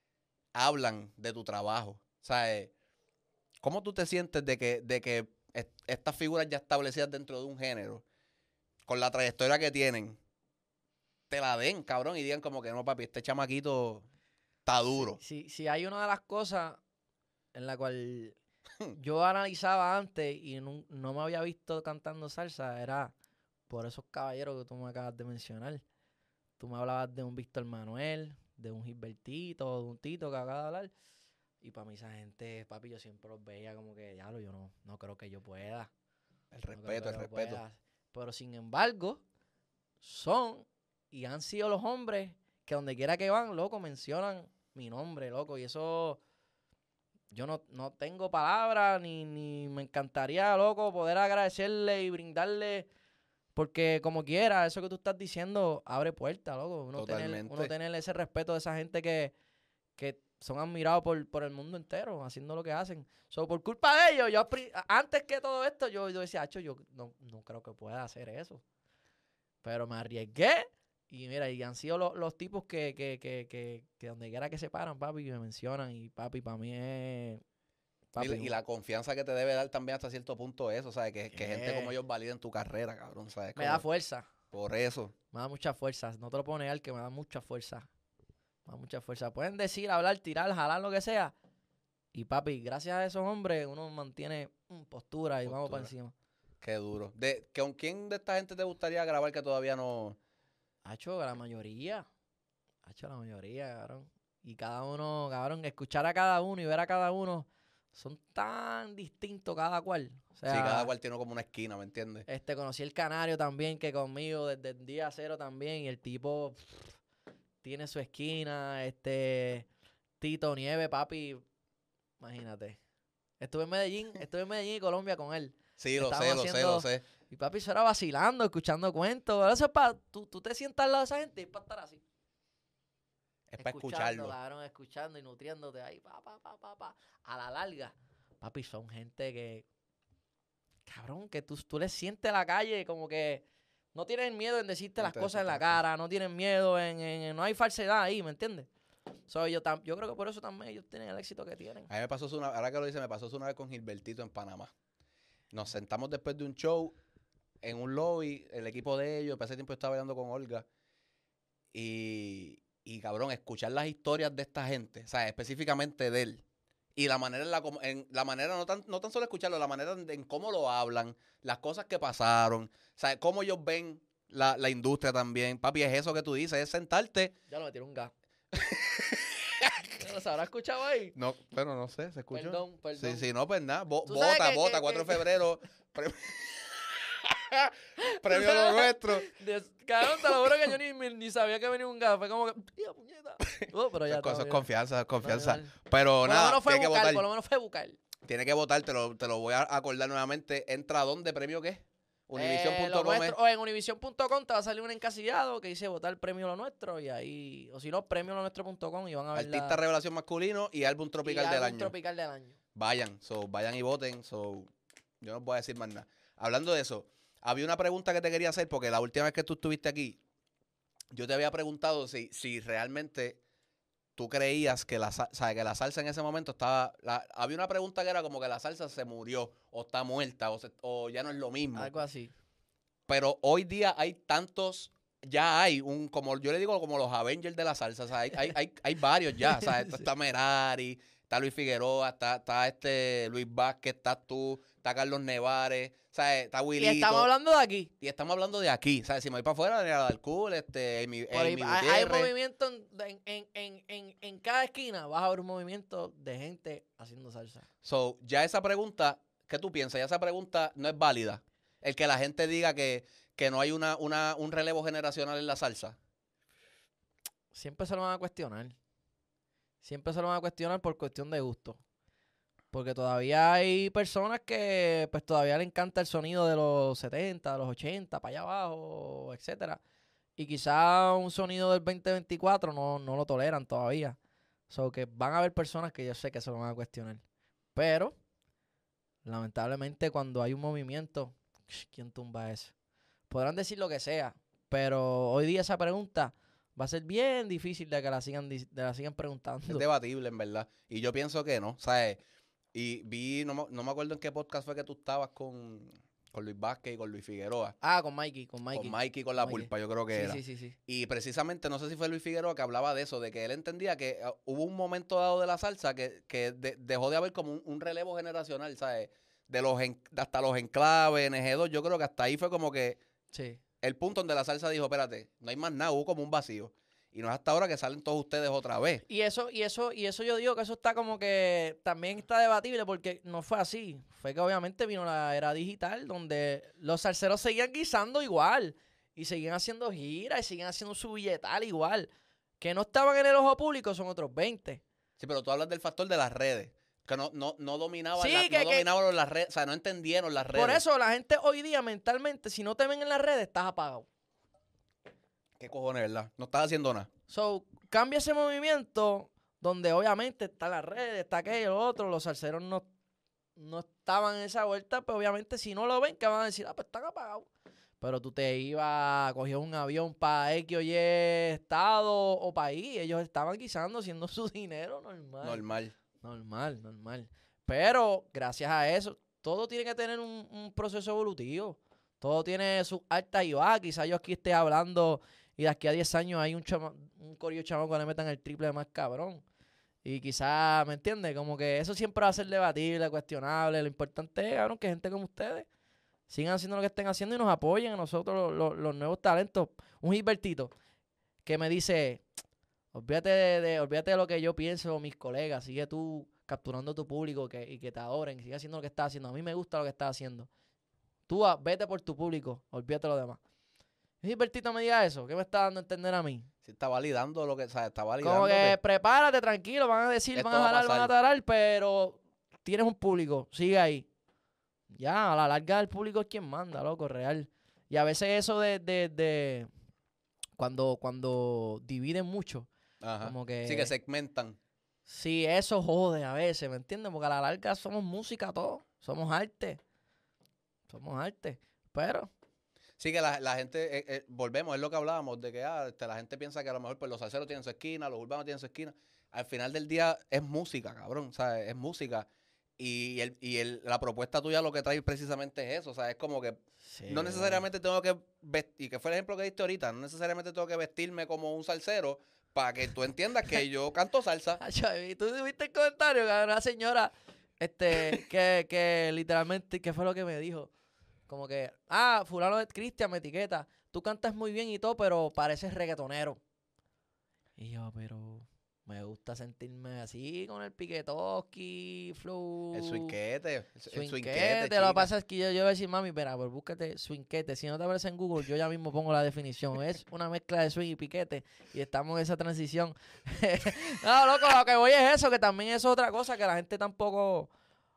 hablan de tu trabajo. ¿Sabes? ¿Cómo tú te sientes de que estas figuras ya establecidas dentro de un género, con la trayectoria que tienen, te la den, cabrón, y digan como que no, papi, este chamaquito está duro? Si hay una de las cosas en la cual yo analizaba antes y no me había visto cantando salsa, era por esos caballeros que tú me acabas de mencionar. Tú me hablabas de un Víctor Manuel, de un Gilbertito, de un Tito que acaba de hablar. Y para mí esa gente, papi, yo siempre los veía como que, diablo, yo no creo que yo pueda. El No creo respeto, que el yo respeto. pueda. Pero sin embargo, son y han sido los hombres que donde quiera que van, loco, mencionan mi nombre, loco. Y eso, yo no tengo palabras, ni me encantaría, loco, poder agradecerle y brindarle. Porque como quiera, eso que tú estás diciendo abre puertas, loco. Uno Totalmente. tener ese respeto de esa gente que son admirados por el mundo entero, haciendo lo que hacen. So, por culpa de ellos, antes que todo esto, yo decía, "Acho, yo no creo que pueda hacer eso." Pero me arriesgué. Y mira, y han sido los tipos que donde quiera que se paran, papi, me mencionan. Y papi, para mí es... Papi, Y la confianza que te debe dar también hasta cierto punto eso, ¿sabes? Que ¿Qué? gente como ellos validen tu carrera, cabrón, ¿sabes? me da fuerza. Por eso. Me da mucha fuerza. No te lo puedo negar que me da mucha fuerza. Más mucha fuerza. Pueden decir, hablar, tirar, jalar, lo que sea. Y papi, gracias a esos hombres, uno mantiene postura y vamos para encima. Qué duro. ¿Con quién de esta gente te gustaría grabar que todavía no...? Hacho, la mayoría. Hacho, la mayoría, cabrón. Y cada uno, cabrón, escuchar a cada uno y ver a cada uno, son tan distintos cada cual. O sea, Sí, cada cual tiene como una esquina, ¿me entiendes? Conocí el Canario también, que conmigo desde el día cero también. Y el tipo tiene su esquina. Tito Nieve, papi, imagínate. Estuve en Medellín y Colombia con él. Sí, lo Estábamos sé. Y papi, eso era vacilando, escuchando cuentos. Pero eso es para, tú te sientas al lado de esa gente y es para estar así. Es para escucharlo. Cabrón, escuchando y nutriéndote ahí, pa. A la larga, papi, son gente que, cabrón, que tú les sientes la calle como que no tienen miedo en decirte las cosas en la cara, no tienen miedo no hay falsedad ahí, ¿me entiendes? Yo creo que por eso también ellos tienen el éxito que tienen. A mí me pasó eso ahora que lo dice, me pasó eso una vez con Gilbertito en Panamá. Nos sentamos después de un show en un lobby, el equipo de ellos, para ese tiempo yo estaba hablando con Olga. Y cabrón, escuchar las historias de esta gente, o sea, específicamente de él. Y la manera la manera no tan solo escucharlo, la manera en cómo lo hablan, las cosas que pasaron, o sea, cómo ellos ven la industria también. Papi, es eso que tú dices, es sentarte. Ya lo metieron un gas. ¿Se habrá escuchado ahí? No, pero no sé, ¿se escucha? Perdón. Sí, no, pues nada. ¿Tú sabes Vota, 4 de febrero. Premio lo nuestro. Cabrón, te lo juro que yo ni sabía que venía un gas. Fue como que, tío, puñeta. Pero ya Eso es confianza. Vale. Pero Por nada, lo menos fue tiene que bucal, votar. por lo menos fue bucal. Tiene que votar, te lo voy a acordar nuevamente. ¿Entra a dónde? ¿Premio qué? Lo Univision.com. nuestro, o en univision.com te va a salir un encasillado que dice votar premio lo nuestro y ahí, o si no, premiolonuestro.com y van a ver Artista Revelación Masculino y Álbum Tropical del Año. Tropical del Año. Vayan y voten. Yo no voy a decir más nada. Hablando de eso, había una pregunta que te quería hacer porque la última vez que tú estuviste aquí, yo te había preguntado si realmente tú creías que la salsa en ese momento estaba... había una pregunta que era como que la salsa se murió o está muerta o ya no es lo mismo. Algo así. Pero hoy día hay tantos... Ya hay como yo le digo, como los Avengers de la salsa. O sea, hay varios ya. O sea, está Merari, está Luis Figueroa, está Luis Vázquez, estás tú, está Carlos Nevares, o sea, está Wilito. Y estamos hablando de aquí. Y estamos hablando de aquí. O sea, si me voy para afuera, Daniela Dalcool, Amy Hay Gutiérrez. movimiento en cada esquina. Vas a ver un movimiento de gente haciendo salsa. So, ya esa pregunta, ¿qué tú piensas? Ya esa pregunta no es válida. El que la gente diga que no hay un relevo generacional en la salsa. Siempre se lo van a cuestionar. Siempre se lo van a cuestionar por cuestión de gusto. Porque todavía hay personas que pues todavía le encanta el sonido de los 70, de los 80, para allá abajo, etcétera. Y quizá un sonido del 2024 no lo toleran todavía. So que van a haber personas que yo sé que se lo van a cuestionar. Pero, lamentablemente, cuando hay un movimiento, ¿quién tumba eso? Podrán decir lo que sea, pero hoy día esa pregunta va a ser bien difícil de que la sigan preguntando. Es debatible, en verdad. Y yo pienso que no, ¿sabes? Y no me acuerdo en qué podcast fue que tú estabas con Luis Vázquez y con Luis Figueroa. Ah, con Mikey. Con Mikey con La Pulpa, yo creo que era. Sí. Y precisamente, no sé si fue Luis Figueroa que hablaba de eso, de que él entendía que hubo un momento dado de la salsa que dejó de haber como un relevo generacional, ¿sabes? Hasta los enclaves, NG2, yo creo que hasta ahí fue como que Sí. el punto donde la salsa dijo, espérate, no hay más nada, hubo como un vacío. Y no es hasta ahora que salen todos ustedes otra vez. Y eso yo digo que eso está como que también está debatible porque no fue así. Fue que obviamente vino la era digital donde los salseros seguían guisando igual. Y seguían haciendo giras y seguían haciendo su billetal igual. Que no estaban en el ojo público son otros 20. Sí, pero tú hablas del factor de las redes. Que no dominaban, Sí, dominaban las redes, o sea, no entendieron las redes. Por eso la gente hoy día mentalmente, si no te ven en las redes, estás apagado. ¿Qué cojones, verdad? No estás haciendo nada. So, cambia ese movimiento donde obviamente está las redes, está aquello, lo otro. Los salseros no estaban en esa vuelta, pero obviamente si no lo ven, ¿qué van a decir? Ah, pues están apagados. Pero tú te ibas, cogías un avión para X o Y estado o país. Ellos estaban guisando, haciendo su dinero normal. Normal. Pero gracias a eso, todo tiene que tener un proceso evolutivo. Todo tiene sus altas y bajas. Quizás yo aquí esté hablando y de aquí a 10 años hay un corillo chamaco que le metan el triple más cabrón. Y quizás, ¿me entiendes? Como que eso siempre va a ser debatible, cuestionable. Lo importante es, cabrón, que gente como ustedes sigan haciendo lo que estén haciendo y nos apoyen a nosotros, los nuevos talentos. Un Gilbertito que me dice, olvídate olvídate de lo que yo pienso o mis colegas, sigue tú capturando tu público y que te adoren, sigue haciendo lo que estás haciendo. A mí me gusta lo que estás haciendo. Tú vete por tu público, olvídate de lo demás. Gilbertito me diga eso, ¿qué me está dando a entender a mí? Si está validando lo que, o sea, está validando. Como que prepárate, tranquilo, van a decir, Esto van a va a jalar, van a pasar. tarar, pero tienes un público, sigue ahí. Ya, a la larga el público es quien manda, loco, real. Y a veces eso de cuando dividen mucho, Ajá. como que... Sí, que segmentan. Sí, eso jode a veces, ¿me entiendes? Porque a la larga somos música todos, somos arte. Somos arte, pero... Sí, que la gente, volvemos, es lo que hablábamos, de que la gente piensa que a lo mejor pues, los salseros tienen su esquina, los urbanos tienen su esquina. Al final del día es música, cabrón, o sea, es música. Y la propuesta tuya lo que trae precisamente es eso, o sea, es como que Sí, no necesariamente tengo que vestir, y que fue el ejemplo que diste ahorita, no necesariamente tengo que vestirme como un salsero para que tú entiendas que yo canto salsa. Acho, ¿y tú viste el comentario que una señora que literalmente, ¿qué fue lo que me dijo? Como que, fulano de Cristian me etiqueta, tú cantas muy bien y todo, pero pareces reggaetonero. Y yo, pero me gusta sentirme así con el piquetoski, flow. El swinquete, el Swinquete, swinquete, lo que chica. pasa es que yo voy a decir, mami, espera, pues búscate swinquete. Si no te aparece en Google, yo ya mismo pongo la definición. Es una mezcla de swing y piquete. Y estamos en esa transición. No, loco, lo que voy es eso, que también es otra cosa que la gente tampoco...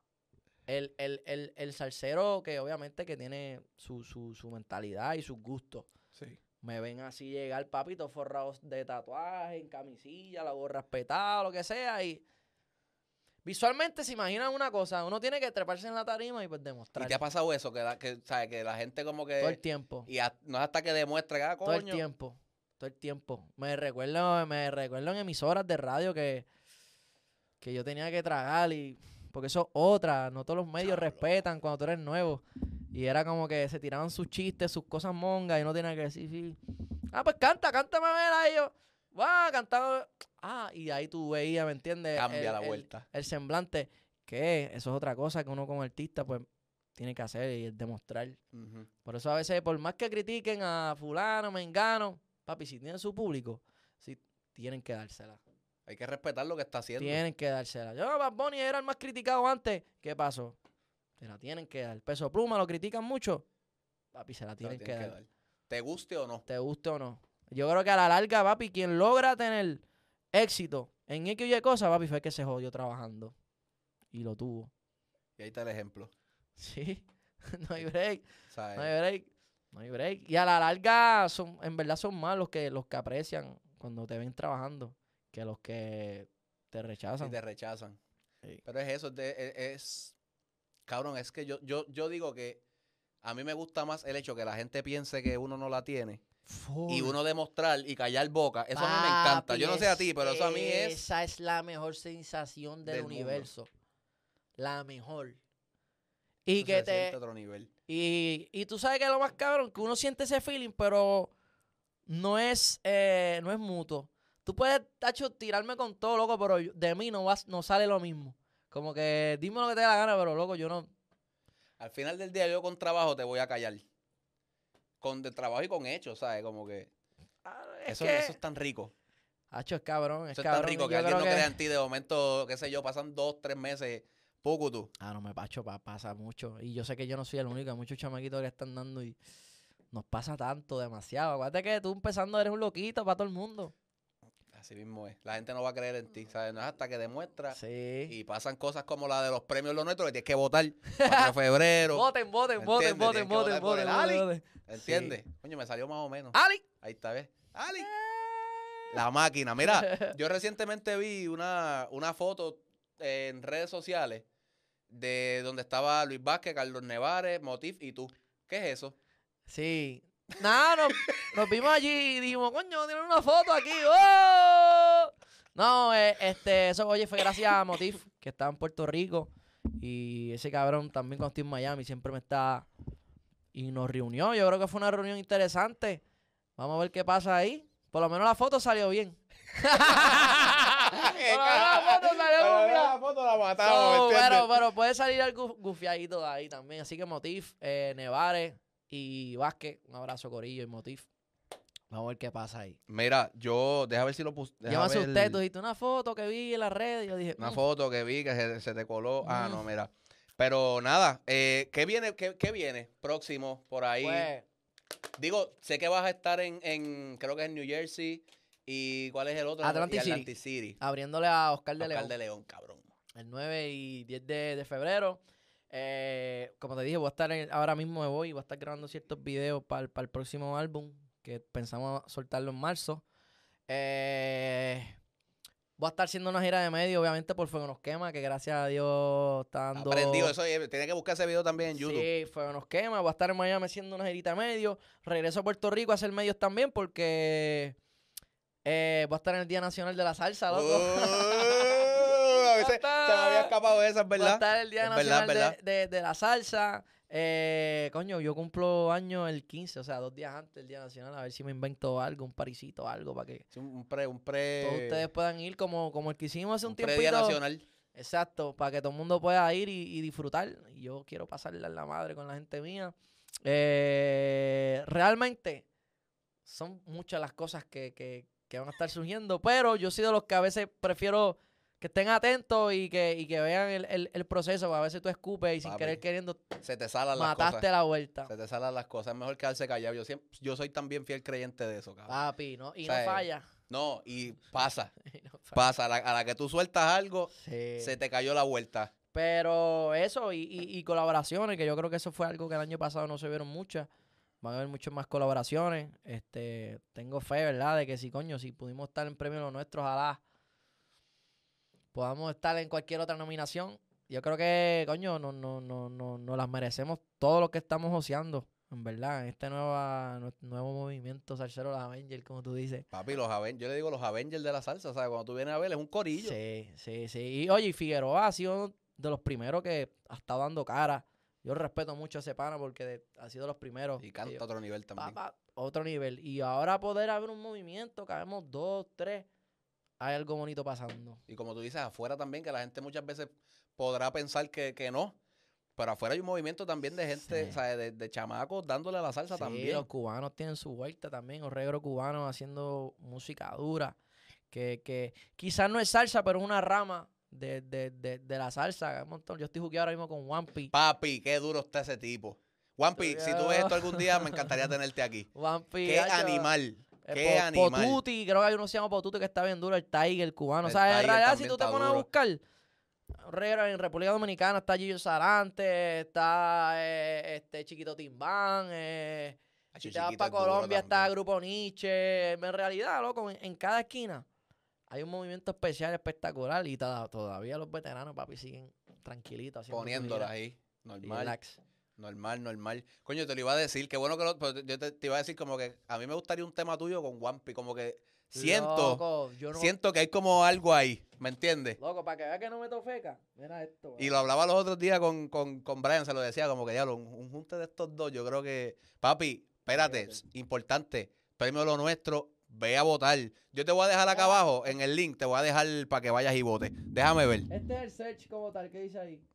El salsero que obviamente que tiene su mentalidad y sus gustos. Sí. Me ven así llegar, papito, forrados de tatuaje, en camisilla, la gorra respetada, lo que sea, y visualmente se imaginan una cosa, uno tiene que treparse en la tarima y pues ¿Y demostrar te ha pasado eso? ¿Sabes? Que la gente como que... todo el tiempo, Y no es hasta que demuestre que, todo el coño. tiempo, todo el tiempo. Me recuerdo en emisoras de radio que yo tenía que tragar y... Porque eso es otra, no todos los medios respetan cuando tú eres nuevo. Y era como que se tiraban sus chistes, sus cosas mongas y no tenían que decir, sí. Pues cántame a ver a ellos. Cantaba. Y ahí tú veías, ¿me entiendes? Cambia la vuelta. El semblante. Que eso es otra cosa que uno como artista, pues, tiene que hacer y demostrar. Ujú. Por eso a veces, por más que critiquen a fulano, mengano, papi, si tienen su público, sí, tienen que dársela. Hay que respetar lo que está haciendo. Tienen que dársela. Yo, Bad Bunny era el más criticado antes. ¿Qué pasó? Se la tienen que dar. Peso Pluma lo critican mucho. Papi, se la Te lo tienen que tienen dar. ¿Te guste o no? Te guste o no. Yo creo que a la larga, papi, quien logra tener éxito en X y Y cosas, papi, fue que se jodió trabajando. Y lo tuvo. Y ahí está el ejemplo. Sí. No hay break. ¿Sabes? No hay break. No hay break. Y a la larga, en verdad son más los que aprecian cuando te ven trabajando que los que te rechazan. Si te rechazan. Sí. Pero es eso, cabrón, es que yo digo que a mí me gusta más el hecho que la gente piense que uno no la tiene y uno demostrar y callar boca. Eso a mí me encanta. Yo no sé a ti, pero eso a mí es Esa es la mejor sensación del mundo. universo. La mejor. Y Eso que se siente a otro nivel. y tú sabes que es lo más cabrón, que uno siente ese feeling, pero no es mutuo. Tú puedes, tacho, tirarme con todo, loco, pero de mí no sale lo mismo. Como que dime lo que te dé la gana, pero loco, yo no. Al final del día yo con trabajo te voy a callar. Con de trabajo y con hechos, ¿sabes? Como que eso es tan rico. Tacho, es cabrón, Eso es cabrón. tan rico y que yo alguien creo no crea en ti de momento, qué sé yo, pasan 2, 3 meses, poco tú. No me pacho, pasa mucho. Y yo sé que yo no soy el único, hay muchos chamaquitos que están dando y nos pasa tanto, demasiado. Acuérdate que tú empezando eres un loquito para todo el mundo. Así mismo es. La gente no va a creer en ti, ¿sabes? No es hasta que demuestra. Sí. Y pasan cosas como la de los premios Lo Nuestro, que tienes que votar 4 de febrero. Voten. ¿Entiendes? Tienes que votar por el Ali. ¿Entiendes? Coño, me salió más o menos. ¡Ali! Ahí está, ¿ves? ¡Ali! La máquina. Mira, yo recientemente vi una foto en redes sociales de donde estaba Luis Vázquez, Carlos Nevares, Motif y tú. ¿Qué es eso? Sí. Nada, nos vimos allí y dijimos, coño, tienen una foto aquí. ¡Oh! No, eso, oye, fue gracias a Motif, que estaba en Puerto Rico. Y ese cabrón también cuando estoy en Miami siempre me está... Y nos reunió. Yo creo que fue una reunión interesante. Vamos a ver qué pasa ahí. Por lo menos la foto salió bien. Por lo menos la foto salió bien. La foto la matamos, ¿me entiendes? Pero puede salir algo gufiadito de ahí también. Así que Motif, Nevares y Vázquez. Un abrazo, Corillo y Motif. Vamos a ver qué pasa ahí. Mira, deja ver si lo puse. Yo me asusté, tú dijiste una foto que vi en las redes. Yo dije, Una foto que vi que se te coló. Ah, no, mira. Pero nada, ¿qué viene próximo por ahí? pues, Digo, sé que vas a estar creo que es en New Jersey. ¿Y cuál es el otro? Atlantic Y Atlantic City. abriéndole a Oscar de León. Oscar de León, cabrón. El 9 y 10 de febrero. Como te dije, voy a estar ahora mismo voy a estar grabando ciertos videos para el próximo álbum que pensamos soltarlo en marzo. Voy a estar haciendo una gira de medio, obviamente por Fuego Nos Quema, que gracias a Dios está dando... Aprendido eso, tiene que buscar ese video también en YouTube. Sí, Fuego Nos Quema. Voy a estar en Miami haciendo una girita de medio. Regreso a Puerto Rico a hacer medios también porque voy a estar en el Día Nacional de la Salsa, loco. A veces se me había escapado esa, es Va a verdad. estar el Día Es Nacional verdad. de la Salsa. Coño, yo cumplo año el 15, o sea, 2 días antes del Día Nacional. A ver si me invento algo, un parisito, algo para que Sí, un todos ustedes puedan ir como el que hicimos hace un pre-día tiempito. nacional. Exacto, para que todo el mundo pueda ir y disfrutar. Y yo quiero pasarle a la madre con la gente mía. Realmente son muchas las cosas que van a estar surgiendo, pero yo soy de los que a veces prefiero que estén atentos y que vean el proceso, porque a veces tú escupes y sin Papi, querer queriendo Se te salan las mataste cosas. la vuelta. Se te salan las cosas. Es mejor quedarse callado. Yo soy también fiel creyente de eso, cabrón. Papi, ¿no? Y O sea, no falla. No, y pasa. Y no falla. Pasa. A la que tú sueltas algo, Sí. se te cayó la vuelta. Pero eso y colaboraciones, que yo creo que eso fue algo que el año pasado no se vieron muchas. Van a haber muchas más colaboraciones. Tengo fe, ¿verdad? De que si pudimos estar en Premio Lo Nuestro, ojalá podamos estar en cualquier otra nominación. Yo creo que, no las merecemos todo lo que estamos oceando, en verdad, en este nuevo movimiento salsero, los Avengers, como tú dices. Papi, yo le digo los Avengers de la salsa, ¿sabes? Cuando tú vienes a ver, es un corillo. Sí. Y oye, Figueroa ha sido de los primeros que ha estado dando cara. Yo respeto mucho a ese pana porque ha sido de los primeros. Y canta a otro nivel también. Otro nivel. Y ahora poder haber un movimiento, que habemos 2, 3, hay algo bonito pasando. Y como tú dices, afuera también, que la gente muchas veces podrá pensar que no. Pero afuera hay un movimiento también de gente, Sí. o sea, de chamacos dándole a la salsa Sí, también. los cubanos tienen su vuelta también, los regros cubanos haciendo música dura, que quizás no es salsa, pero es una rama de la salsa. Un montón. Yo estoy jugueando ahora mismo con Wampi. Papi, qué duro está ese tipo. Wampi, si tú ves esto algún día, me encantaría tenerte aquí. Wampi, Qué hacho, animal. Qué animal. Potuti, creo que hay uno que se llama Potuti que está bien duro, el Tiger cubano. El O sea, en Tiger realidad, si también tú te está pones a duro. buscar, en República Dominicana está Gillo Sarante, está Chiquito Timbán, si te vas Chiquito para es duro Colombia está también. Grupo Nietzsche. En realidad, loco, en cada esquina hay un movimiento especial espectacular y todavía los veteranos, papi, siguen tranquilitos haciendo su Poniéndola gira. ahí. Normal. Relax. Normal. Coño, te lo iba a decir, qué bueno que pero yo te iba a decir como que a mí me gustaría un tema tuyo con Wampi, como que Loco, yo no- siento que hay como algo ahí, ¿me entiendes? Loco, para que veas que no me tofeca, mira esto. Y lo hablaba los otros días con Brian, se lo decía como que ya un junte de estos dos, yo creo que, papi, espérate, Fíjate. importante, premio Lo Nuestro, ve a votar. Yo te voy a dejar acá abajo en el link, te voy a dejar para que vayas y votes. Déjame ver. Este es el search como tal, ¿qué dice ahí?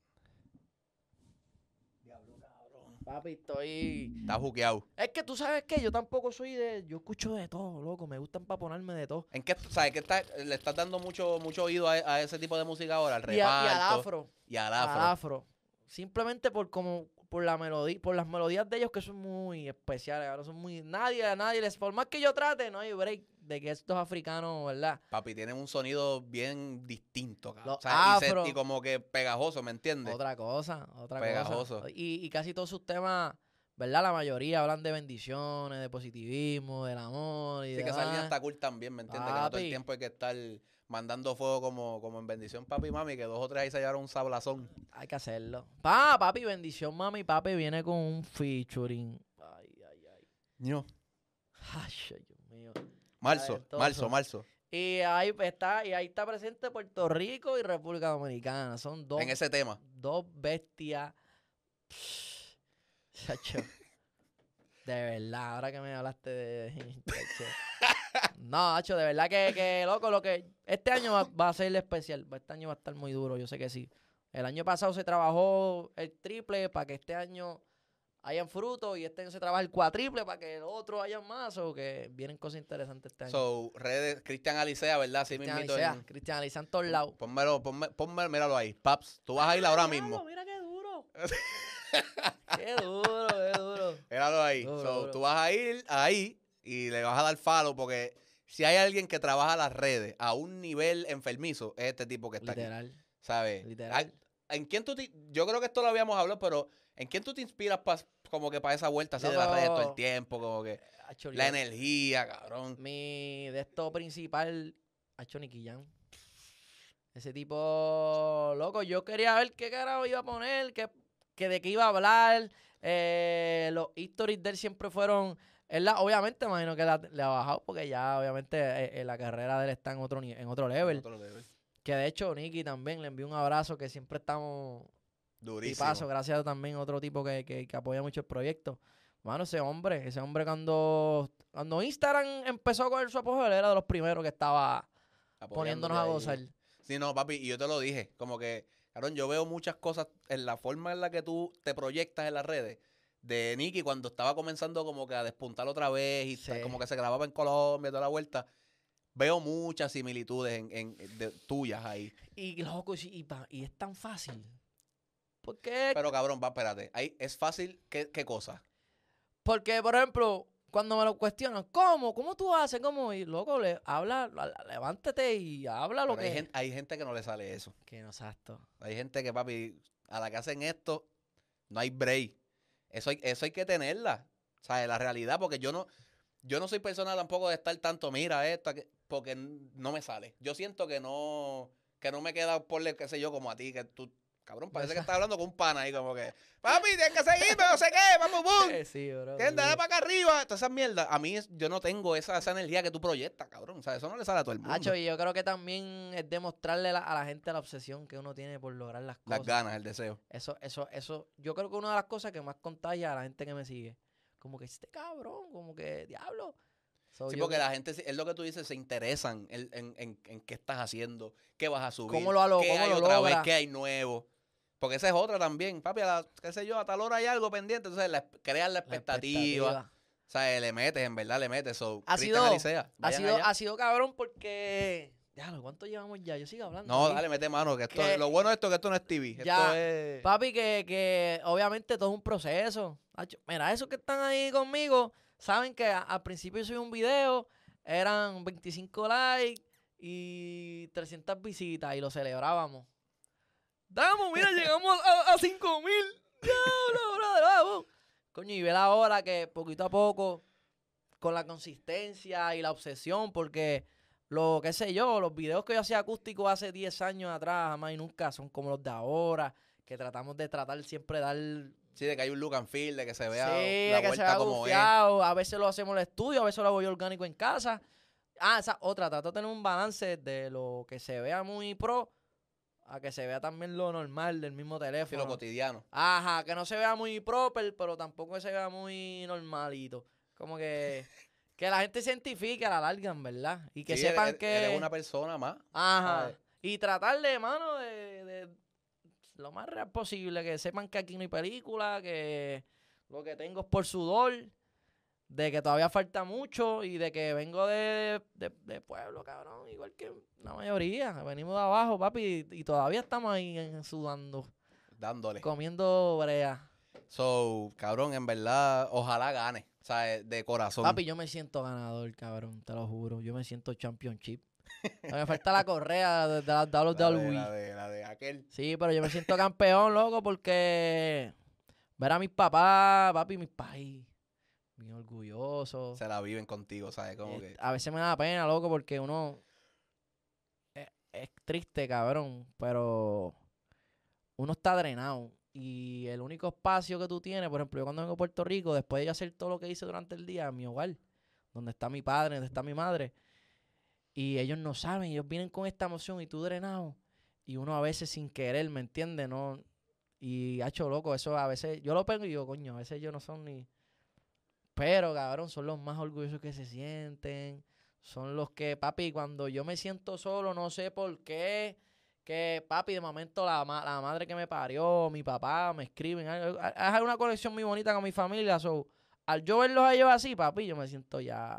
Diablo, cabrón. Papi, estoy... Está juqueado. Es que tú sabes que yo tampoco soy de... Yo escucho de todo, loco. Me gusta empaponarme de todo. ¿En qué, sabes, le estás dando mucho oído a ese tipo de música ahora? Al Y al reparto. afro. Y al Al afro. afro. Simplemente por la melodía, por las melodías de ellos que son muy especiales. Ahora son muy... Nadie les... Por más que yo trate, no hay break de que estos africanos, ¿verdad? Papi, tienen un sonido bien distinto, cabrón. Los O sea, afro. y como que pegajoso, ¿me entiendes? Otra cosa. Pegajoso. Y casi todos sus temas, ¿verdad? La mayoría hablan de bendiciones, de positivismo, del amor y Sí, que esa línea está cool también, ¿me entiendes? Que no todo el Papi. tiempo hay que estar mandando fuego como en bendición, papi y mami, que 2 o 3 ahí se llevaron un sablazón. Hay que hacerlo. Papi, bendición, mami, papi, viene con un featuring. Ay. No. Ay, Dios mío. Marzo. Y ahí está presente Puerto Rico y República Dominicana. Son dos, En ese tema. dos bestias. Chacho. De verdad, ahora que me hablaste de... No, Hacho, de verdad que loco, este año va a ser especial. Este año va a estar muy duro, yo sé que sí. El año pasado se trabajó el triple para que este año hayan frutos y este año se trabaja el cuatriple para que el otro haya más, o que vienen cosas interesantes este año. So, redes, Cristian Alicea, ¿verdad? Así mismito. Cristian Alicea en todos lados. Ponme, míralo ahí. Paps, tú vas a ir ahora mismo. Mira qué duro. Qué duro, qué duro. Míralo ahí. Duro, So, duro. tú vas a ir ahí y le vas a dar follow porque si hay alguien que trabaja las redes a un nivel enfermizo, es este tipo que está aquí. Literal. ¿Sabes? Literal. ¿En quién yo creo que esto lo habíamos hablado, pero ¿en quién tú te inspiras como que para esa vuelta así de las redes todo el tiempo? Como que Hacho, la energía, cabrón. de esto principal, Hacho Nicky Jam. Ese tipo, loco, yo quería ver qué carajo iba a poner, que de qué iba a hablar. Los histories de él siempre fueron... obviamente, imagino que le ha bajado porque ya, obviamente, la carrera de él está en otro level. Que de hecho, Nicky también le envió un abrazo, que siempre estamos... Durísimo. Y paso, gracias a también otro tipo que apoya mucho el proyecto. Mano, ese hombre cuando Instagram empezó a coger su apogeo, él era de los primeros que estaba poniéndonos a gozar. Sí, no, papi, y yo te lo dije, como que, cabrón, yo veo muchas cosas en la forma en la que tú te proyectas en las redes de Nicky cuando estaba comenzando como que a despuntar otra vez y Sí. como que se grababa en Colombia toda la vuelta. Veo muchas similitudes tuyas ahí. Y loco, y es tan fácil. Porque, Pero cabrón, espérate. Es fácil, ¿qué cosa? Porque, por ejemplo, cuando me lo cuestionan, ¿cómo tú haces? ¿Cómo? Y loco, levántate y habla lo Pero que... hay gente que no le sale eso. Que no exacto. Hay gente que, papi, a la que hacen esto, no hay break. Eso hay que tenerla. O sea, la realidad, porque yo no soy persona tampoco de estar tanto, mira esto, porque no me sale. Yo siento que no me queda por qué sé yo, como a ti, que tú, cabrón, parece que estás hablando con un pana ahí, como que, papi, tienes que seguirme, no sé qué, vamos, boom. Sí, bro. Dale para acá arriba. Todas esas mierdas. A mí, yo no tengo esa energía que tú proyectas, cabrón. O sea, eso no le sale a todo el mundo. Hacho, y yo creo que también es demostrarle a la gente la obsesión que uno tiene por lograr las cosas. Las ganas, el deseo. Eso, yo creo que una de las cosas que más contagia a la gente que me sigue. Como que este cabrón, como que diablo. Sí, porque la gente, es lo que tú dices, se interesan en qué estás haciendo, qué vas a subir, ¿Cómo lo hago? qué ¿Cómo hay lo otra logra? vez, qué hay nuevo. Porque esa es otra también. Papi, qué sé yo, a tal hora hay algo pendiente. Entonces, creas la expectativa. O sea, le metes, en verdad le metes. Ha sido cabrón porque... Diablo, ¿cuánto llevamos ya? Yo sigo hablando. No, aquí. dale, mete mano. Lo bueno de esto es que esto no es TV. Ya, esto es... Papi, que obviamente todo es un proceso. Hacho, mira, esos que están ahí conmigo saben que al principio yo subí un video, eran 25 likes y 300 visitas y lo celebrábamos. Mira, llegamos a 5,000. Diablo, brother, vamos. Coño, y ver ahora que poquito a poco, con la consistencia y la obsesión, porque qué sé yo, los videos que yo hacía acústicos hace 10 años atrás, jamás y nunca son como los de ahora, que tratamos de tratar siempre de dar... Sí, de que hay un look and feel, de que se vea Sí, la de que se vuelta vea como gufiado. A veces lo hacemos en el estudio, a veces lo hago yo orgánico en casa. Esa otra, trato de tener un balance de lo que se vea muy pro a que se vea también lo normal del mismo teléfono. Sí, lo cotidiano. Ajá, que no se vea muy proper, pero tampoco que se vea muy normalito. Como que la gente se identifique a la larga, en verdad. Y que Sí, sepan que... eres una persona más. Ajá. ¿Sabes? Y tratarle, mano, de lo más real posible. Que sepan que aquí no hay película, que lo que tengo es por sudor, de que todavía falta mucho y de que vengo de pueblo, cabrón, igual que la mayoría. Venimos de abajo, papi, y todavía estamos ahí sudando, Dándole. comiendo brea. So, cabrón, en verdad, ojalá gane. O sea, de corazón. Papi, yo me siento ganador, cabrón, te lo juro. Yo me siento championship. Me falta la correa de los de la de aquel. Sí, pero yo me siento campeón, loco, porque ver a mis papás, papi, mis pais, bien orgullosos. Se la viven contigo, ¿sabes? Como que... A veces me da pena, loco, porque uno es triste, cabrón, pero uno está drenado. Y el único espacio que tú tienes, por ejemplo, yo cuando vengo a Puerto Rico, después de yo hacer todo lo que hice durante el día en mi hogar, donde está mi padre, donde está mi madre, y ellos no saben, ellos vienen con esta emoción y tú drenado. Y uno a veces sin querer, ¿me entiendes? No, y hacho loco, eso a veces, yo lo pego y digo, coño, a veces ellos no son ni Pero, cabrón, son los más orgullosos que se sienten. Son los que, papi, cuando yo me siento solo, no sé por qué, que, papi, de momento la madre que me parió, mi papá, me escriben. Es una conexión muy bonita con mi familia. So, al yo verlos a ellos así, papi, yo me siento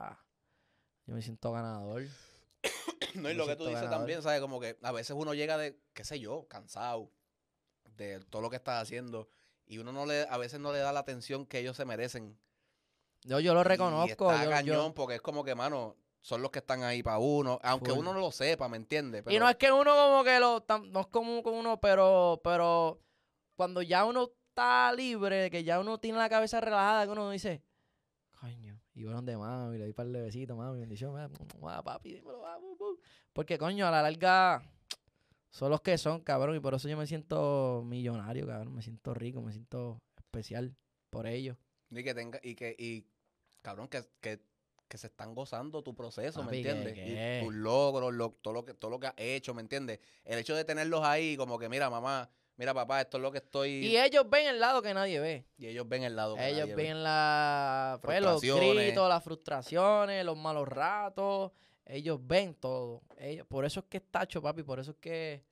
ganador. No, y lo que tú dices también, ¿sabes? Como que a veces uno llega de, qué sé yo, cansado de todo lo que estás haciendo y uno a veces no le da la atención que ellos se merecen. Yo lo reconozco. Y está cañón porque es como que, mano, son los que están ahí para uno, aunque Full. uno no lo sepa, ¿me entiendes? Y no es que uno como que no es como uno, pero cuando ya uno está libre, que ya uno tiene la cabeza relajada, que uno dice, coño, y bueno, de mami, le di un par de besitos, mami, bendición, papi, dímelo, porque coño, a la larga son los que son, cabrón, y por eso yo me siento millonario, cabrón, me siento rico, me siento especial por ellos. Y cabrón, que se están gozando tu proceso, Papi, ¿me entiendes? ¿qué? Y tus logros, todo lo que has hecho, ¿me entiendes? El hecho de tenerlos ahí, como que, mira, mamá, mira, papá, esto es lo que estoy... Y ellos ven el lado que nadie ve. Y ellos ven el lado que Ellos nadie ve. ven los Frustraciones. gritos, las frustraciones, los malos ratos. Ellos ven todo. Por eso es que es tacho, papi. Por eso es que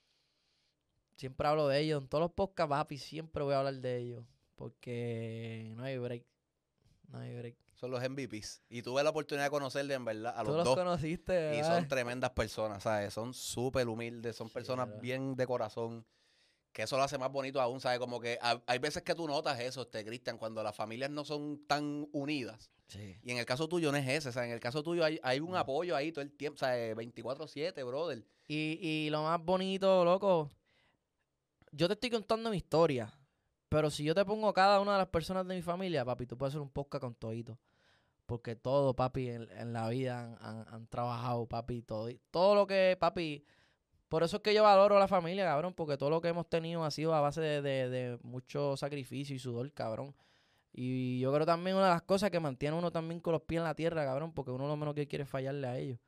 siempre hablo de ellos. En todos los podcasts, papi, siempre voy a hablar de ellos. Porque no hay break. No hay break. Son los MVPs. Y tuve la oportunidad de conocerle, en verdad, a Tú los los dos. conociste, Y ¿verdad? son tremendas personas, ¿sabes? Son súper humildes, son Sí, personas ¿verdad? bien de corazón. Que eso lo hace más bonito aún, ¿sabes? Como que hay veces que tú notas eso, Cristian, cuando las familias no son tan unidas. Sí. Y en el caso tuyo no es ese, ¿sabes? En el caso tuyo hay un apoyo ahí todo el tiempo, ¿sabes? 24/7, brother. Y lo más bonito, loco, yo te estoy contando mi historia, pero si yo te pongo cada una de las personas de mi familia, papi, tú puedes hacer un podcast con todito. Porque todo, papi, en la vida han trabajado, papi, todo lo que, papi, por eso es que yo valoro a la familia, cabrón, porque todo lo que hemos tenido ha sido a base de mucho sacrificio y sudor, cabrón. Y yo creo también una de las cosas que mantiene uno también con los pies en la tierra, cabrón, porque uno lo menos que quiere es fallarle a ellos.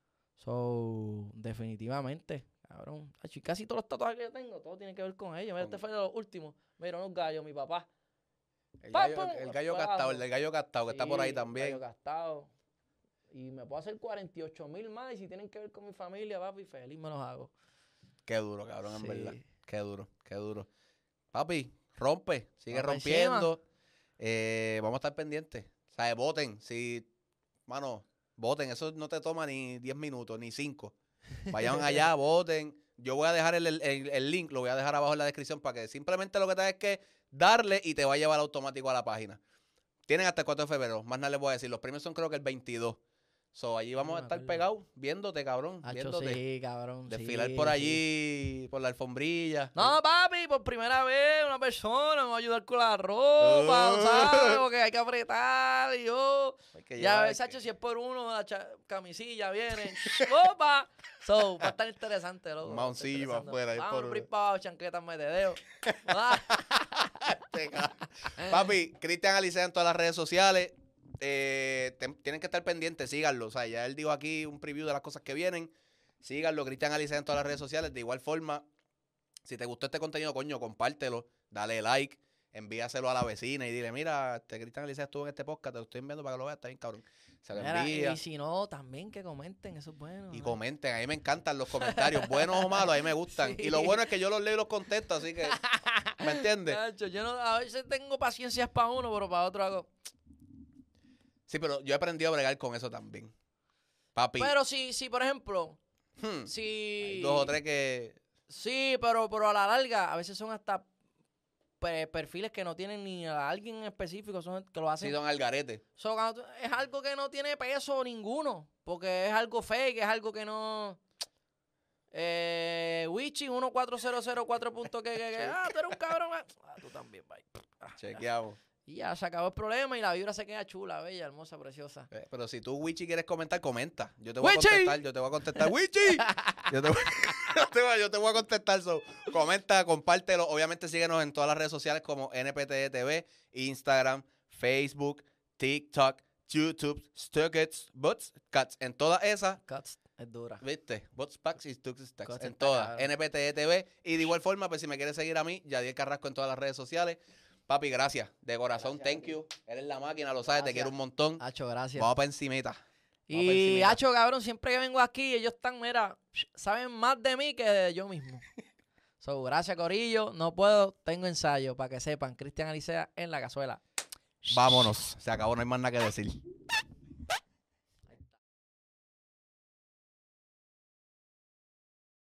So, definitivamente, cabrón. Y casi todos los tatuajes que yo tengo, todo tiene que ver con ellos. Mira, este fue de los últimos. Mira, unos gallos, mi papá. El ¡Pam, gallo, pam! el gallo Abajo. castado, el del gallo castado, que está por ahí Sí, también. gallo gastado. Y me puedo hacer 48,000 más. Y si tienen que ver con mi familia, papi, feliz me los hago. Qué duro, cabrón, en Sí. verdad. Qué duro, qué duro. Papi, rompe, sigue Vamos pa' rompiendo. Vamos a estar pendientes. ¿Sabes? Voten. Mano, voten. Eso no te toma ni 10 minutos, ni 5. Vayan allá, voten. Yo voy a dejar el link, lo voy a dejar abajo en la descripción para que simplemente lo que te hagas es que darle y te va a llevar automático a la página. Tienen hasta el 4 de febrero, más nada les voy a decir. Los premios son creo que el 22. So, allí vamos a estar pegados viéndote, cabrón. Viéndote. Sí, cabrón. Desfilar sí, por sí. allí, por la alfombrilla. No, papi, por primera vez una persona me va a ayudar con la ropa, ¿sabes? Porque hay que apretar y yo... Hay que Ya, llevar- Sacho, si es por uno, la camisilla viene. ¡Opa! So, va a estar interesante, loco. Un maoncillo Está afuera, ahí Vamos por- por abajo, chanquetas metedeo. Ah, Papi, Cristian Alicea en todas las redes sociales. Tienen que estar pendientes, síganlo. O sea, ya él dijo aquí un preview de las cosas que vienen. Síganlo, Cristian Alicea en todas las redes sociales. De igual forma, si te gustó este contenido, coño, compártelo, dale like, envíaselo a la vecina y dile, mira, Cristian Alicea estuvo en este podcast, te lo estoy enviando para que lo veas, está bien cabrón. Se lo mira, envía. y si no, también que comenten, eso es bueno. Y ¿no? comenten, a mí me encantan los comentarios, buenos o malos, a mí me gustan. Sí. Y lo bueno es que yo los leo y los contesto, así que, ¿me entiendes? Sacho, yo no, a veces tengo paciencias para uno, pero para otro hago... Sí, pero yo he aprendido a bregar con eso también. Papi. Pero si, por ejemplo, Hay si... 2 o 3 que... Sí, pero a la larga, a veces son hasta perfiles que no tienen ni a alguien en específico, son que lo hacen. Sí, son al garete. So, es algo que no tiene peso ninguno, porque es algo fake, es algo que no... Wichi 14004. Tú eres un cabrón. Tú también, bye. Chequeamos. Y ya se acabó el problema y la vibra se queda chula, bella, hermosa, preciosa. Pero si tú, Wichi, quieres comentar, comenta. Yo te voy ¡Wichi! a contestar. ¡Wichi! Yo te voy a contestar. So, comenta, compártelo. Obviamente síguenos en todas las redes sociales como NPTE TV, Instagram, Facebook, TikTok, YouTube, Stuckets, Butts, Cats. En todas esas, Cuts es dura. ¿viste? Butts, Packs y Stuckets, Stacks. Cuts En está todas. cabrón. NPTE TV. Y de igual forma, pues si me quieres seguir a mí, Yadiel Carrasco en todas las redes sociales. Papi, gracias. De corazón, Gracias a thank ti. you. Eres la máquina, lo sabes, te Gracias. quiero un montón. Hacho, gracias. Vamos para encimita. Y, hacho, cabrón, siempre que vengo aquí, ellos están, mira, saben más de mí que de yo mismo. So, gracias, Corillo. No puedo, tengo ensayo, para que sepan. Cristian Alicea en la cazuela. Vámonos. Se acabó, no hay más nada que decir.